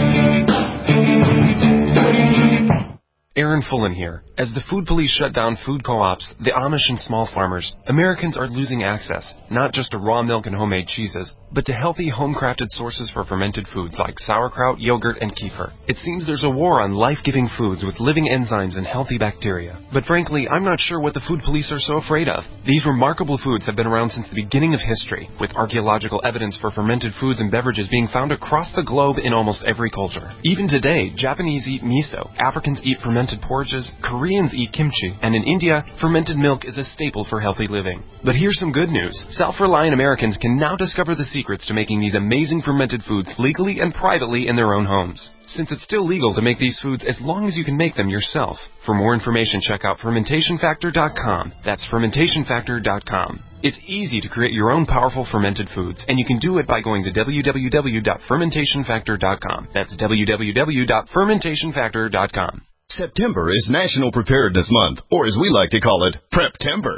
Aaron Fullen here. As the food police shut down food co-ops, the Amish and small farmers, Americans are losing access, not just to raw milk and homemade cheeses, but to healthy home-crafted sources for fermented foods like sauerkraut, yogurt, and kefir. It seems there's a war on life-giving foods with living enzymes and healthy bacteria. But frankly, I'm not sure what the food police are so afraid of. These remarkable foods have been around since the beginning of history, with archaeological evidence for fermented foods and beverages being found across the globe in almost every culture. Even today, Japanese eat miso, Africans eat fermented porridges, Koreans eat kimchi, and in India, fermented milk is a staple for healthy living. But here's some good news. Self-reliant Americans can now discover the secrets to making these amazing fermented foods legally and privately in their own homes, since it's still legal to make these foods as long as you can make them yourself. For more information, check out fermentation factor dot com. That's fermentation factor dot com. It's easy to create your own powerful fermented foods, and you can do it by going to w w w dot fermentation factor dot com. That's w w w dot fermentation factor dot com. September is National Preparedness Month, or as we like to call it, Prep-tember.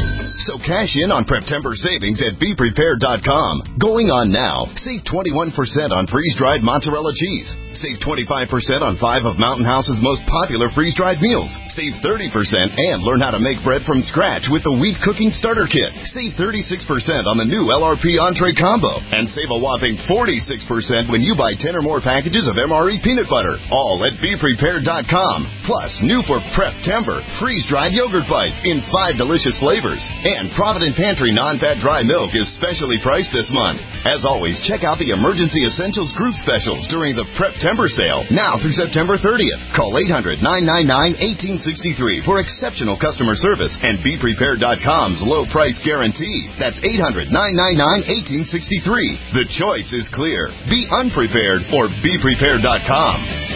So cash in on Prep-tember savings at be prepared dot com. Going on now. Save twenty-one percent on freeze-dried mozzarella cheese. Save twenty-five percent on five of Mountain House's most popular freeze-dried meals. Save thirty percent and learn how to make bread from scratch with the Wheat Cooking Starter Kit. Save thirty-six percent on the new L R P Entree Combo. And save a whopping forty-six percent when you buy ten or more packages of M R E peanut butter. All at be prepared dot com. Plus, new for Prep-tember, freeze-dried yogurt bites in five delicious flavors. And Provident Pantry non-fat dry milk is specially priced this month. As always, check out the Emergency Essentials group specials during the Prep-tember sale, now through September thirtieth. Call eight hundred, nine nine nine, one eight six three for exceptional customer service and be prepared dot com's low price guarantee. That's eight hundred, nine nine nine, one eight six three. The choice is clear. Be unprepared or be prepared dot com.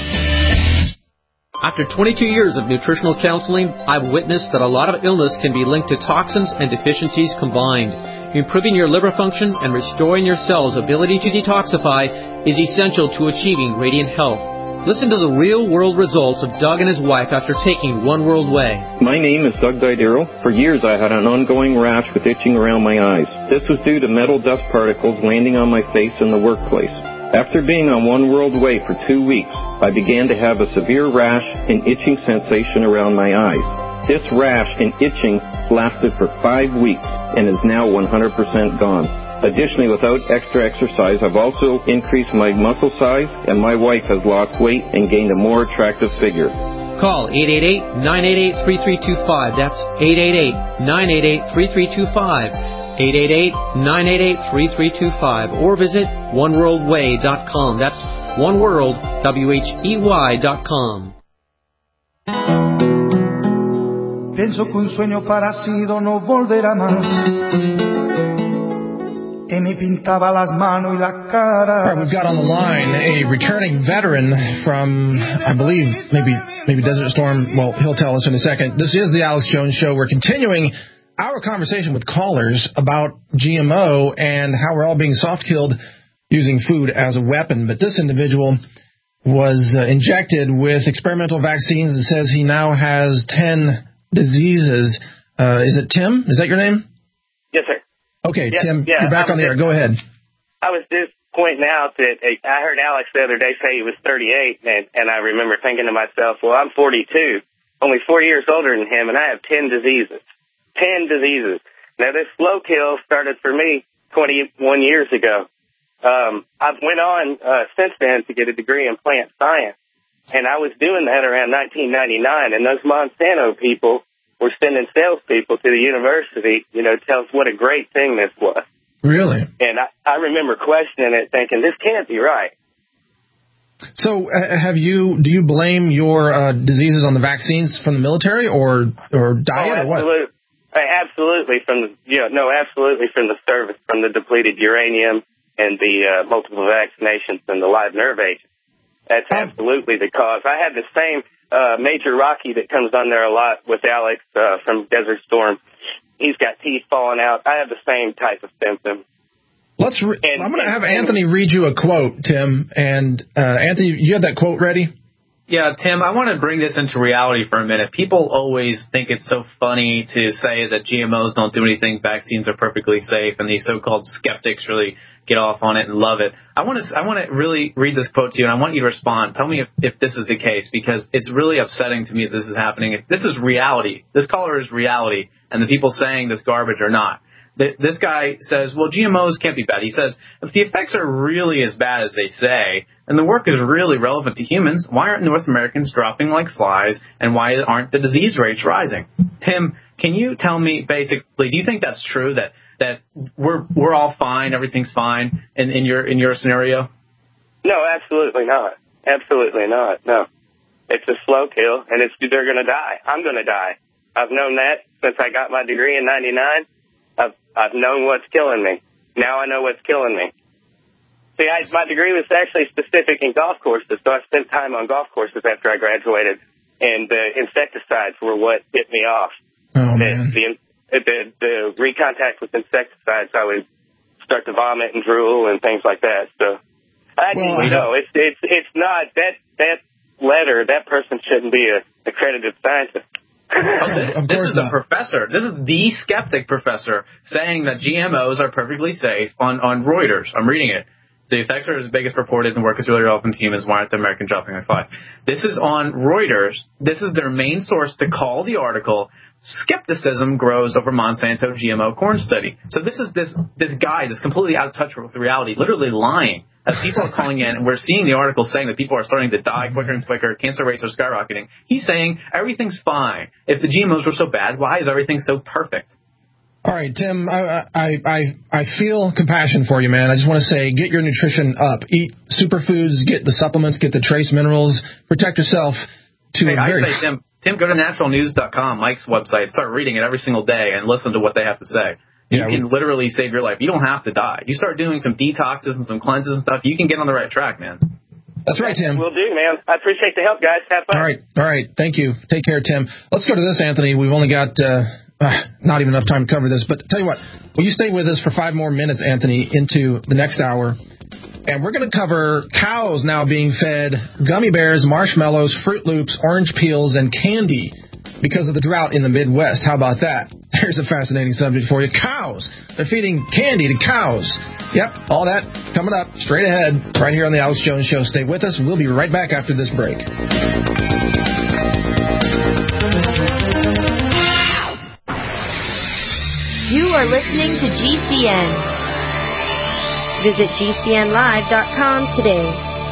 After twenty-two years of nutritional counseling, I've witnessed that a lot of illness can be linked to toxins and deficiencies combined. Improving your liver function and restoring your cells' ability to detoxify is essential to achieving radiant health. Listen to the real-world results of Doug and his wife after taking One World Whey. My name is Doug Didero. For years I had an ongoing rash with itching around my eyes. This was due to metal dust particles landing on my face in the workplace. After being on One World Whey for two weeks, I began to have a severe rash and itching sensation around my eyes. This rash and itching lasted for five weeks and is now one hundred percent gone. Additionally, without extra exercise, I've also increased my muscle size, and my wife has lost weight and gained a more attractive figure. Call eight eight eight, nine eight eight, three three two five. That's eight eight eight, nine eight eight, three three two five. eight eight eight, nine eight eight, three three two five, or visit one world way dot com. That's one world, W H E Y dot com. Pienso que un sueño parecido no volverá más. que me pintaba las manos y la cara. All right, we've got on the line a returning veteran from, I believe, maybe maybe Desert Storm. Well, he'll tell us in a second. This is the Alex Jones Show. We're continuing our conversation with callers about G M O and how we're all being soft-killed using food as a weapon. But this individual was uh, injected with experimental vaccines and says he now has ten diseases. Uh, is it Tim? Is that your name? Yes, sir. Okay, yeah, Tim, yeah, you're back on the air. Go ahead. I was just pointing out that uh, I heard Alex the other day say he was thirty-eight, and, and I remember thinking to myself, well, I'm forty-two, only four years older than him, and I have ten diseases. Ten diseases. Now, this slow kill started for me twenty-one years ago. Um, I went on uh, since then to get a degree in plant science, and I was doing that around nineteen ninety-nine, and those Monsanto people were sending salespeople to the university, you know, to tell us what a great thing this was. Really? And I, I remember questioning it, thinking, this can't be right. So uh, have you, do you blame your uh, diseases on the vaccines from the military or or diet oh, or what? Absolutely. Absolutely from the, you know, no, absolutely from the service, from the depleted uranium and the uh, multiple vaccinations and the live nerve agents. That's absolutely the cause. I had the same uh, Major Rocky that comes on there a lot with Alex uh, from Desert Storm. He's got teeth falling out. I have the same type of symptoms. Let's. Re- and, I'm going to have and, Anthony read you a quote, Tim. And uh, Anthony, you have that quote ready? Yeah, Tim, I want to bring this into reality for a minute. People always think it's so funny to say that G M Os don't do anything, vaccines are perfectly safe, and these so-called skeptics really get off on it and love it. I want to I want to really read this quote to you, and I want you to respond. Tell me if, if this is the case, because it's really upsetting to me that this is happening. This is reality. This caller is reality, and the people saying this garbage are not. This guy says, well, G M Os can't be bad. He says, if the effects are really as bad as they say, and the work is really relevant to humans, why aren't North Americans dropping like flies, and why aren't the disease rates rising? Tim, can you tell me, basically, do you think that's true, that that we're we're all fine, everything's fine in, in your in your scenario? No, absolutely not. Absolutely not. No. It's a slow kill, and it's they're going to die. I'm going to die. I've known that since I got my degree in ninety-nine. I've, I've known what's killing me. Now I know what's killing me. See, I, my degree was actually specific in golf courses, so I spent time on golf courses after I graduated, and the insecticides were what hit me off. Oh, the, man. The, the, the recontact with insecticides, I would start to vomit and drool and things like that. So I well, didn't know. It's, it's, it's not, that, that letter, that person shouldn't be an accredited scientist. Oh, this this is a professor. This is the skeptic professor saying that G M Os are perfectly safe on, on Reuters. I'm reading it. The effects are as big as purported, and the work is really relevant to humans. Why aren't the American dropping like flies? This is on Reuters. This is their main source to call the article. Skepticism grows over Monsanto G M O corn study. So this is this this guy that's completely out of touch with reality, literally lying. As people are calling in, and we're seeing the article saying that people are starting to die quicker and quicker, cancer rates are skyrocketing. He's saying everything's fine. If the G M Os were so bad, why is everything so perfect? All right, Tim, I, I I I feel compassion for you, man. I just want to say, get your nutrition up. Eat superfoods, get the supplements, get the trace minerals, protect yourself. To hey, a very... I say, Tim, Tim, go to natural news dot com, Mike's website, start reading it every single day and listen to what they have to say. You yeah, can we... literally save your life. You don't have to die. You start doing some detoxes and some cleanses and stuff, you can get on the right track, man. That's right, Tim. Will do, man. I appreciate the help, guys. Have fun. All right, all right. Thank you. Take care, Tim. Let's go to this, Anthony. We've only got uh, uh, not even enough time to cover this, but tell you what, will you stay with us for five more minutes, Anthony, into the next hour? And we're going to cover cows now being fed gummy bears, marshmallows, Fruit Loops, orange peels, and candy because of the drought in the Midwest. How about that? Here's a fascinating subject for you. Cows. They're feeding candy to cows. Yep, all that coming up straight ahead right here on the Alex Jones Show. Stay with us. We'll be right back after this break. You are listening to G C N. Visit G C N live dot com today.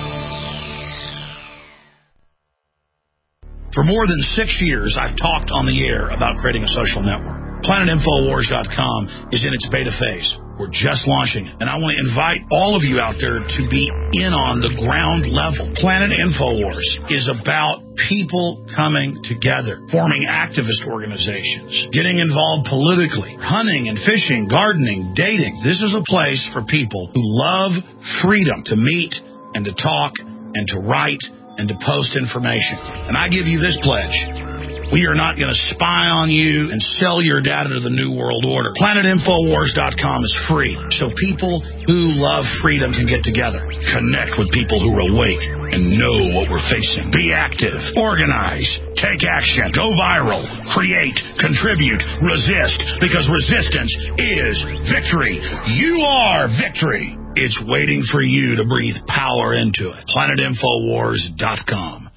For more than six years, I've talked on the air about creating a social network. Planet Infowars dot com is in its beta phase. We're just launching it. And I want to invite all of you out there to be in on the ground level. Planet InfoWars is about people coming together, forming activist organizations, getting involved politically, hunting and fishing, gardening, dating. This is a place for people who love freedom to meet and to talk and to write and to post information. And I give you this pledge. We are not going to spy on you and sell your data to the New World Order. Planet Infowars dot com is free, so people who love freedom can get together, connect with people who are awake and know what we're facing. Be active, organize, take action, go viral, create, contribute, resist, because resistance is victory. You are victory. It's waiting for you to breathe power into it. Planet Infowars dot com.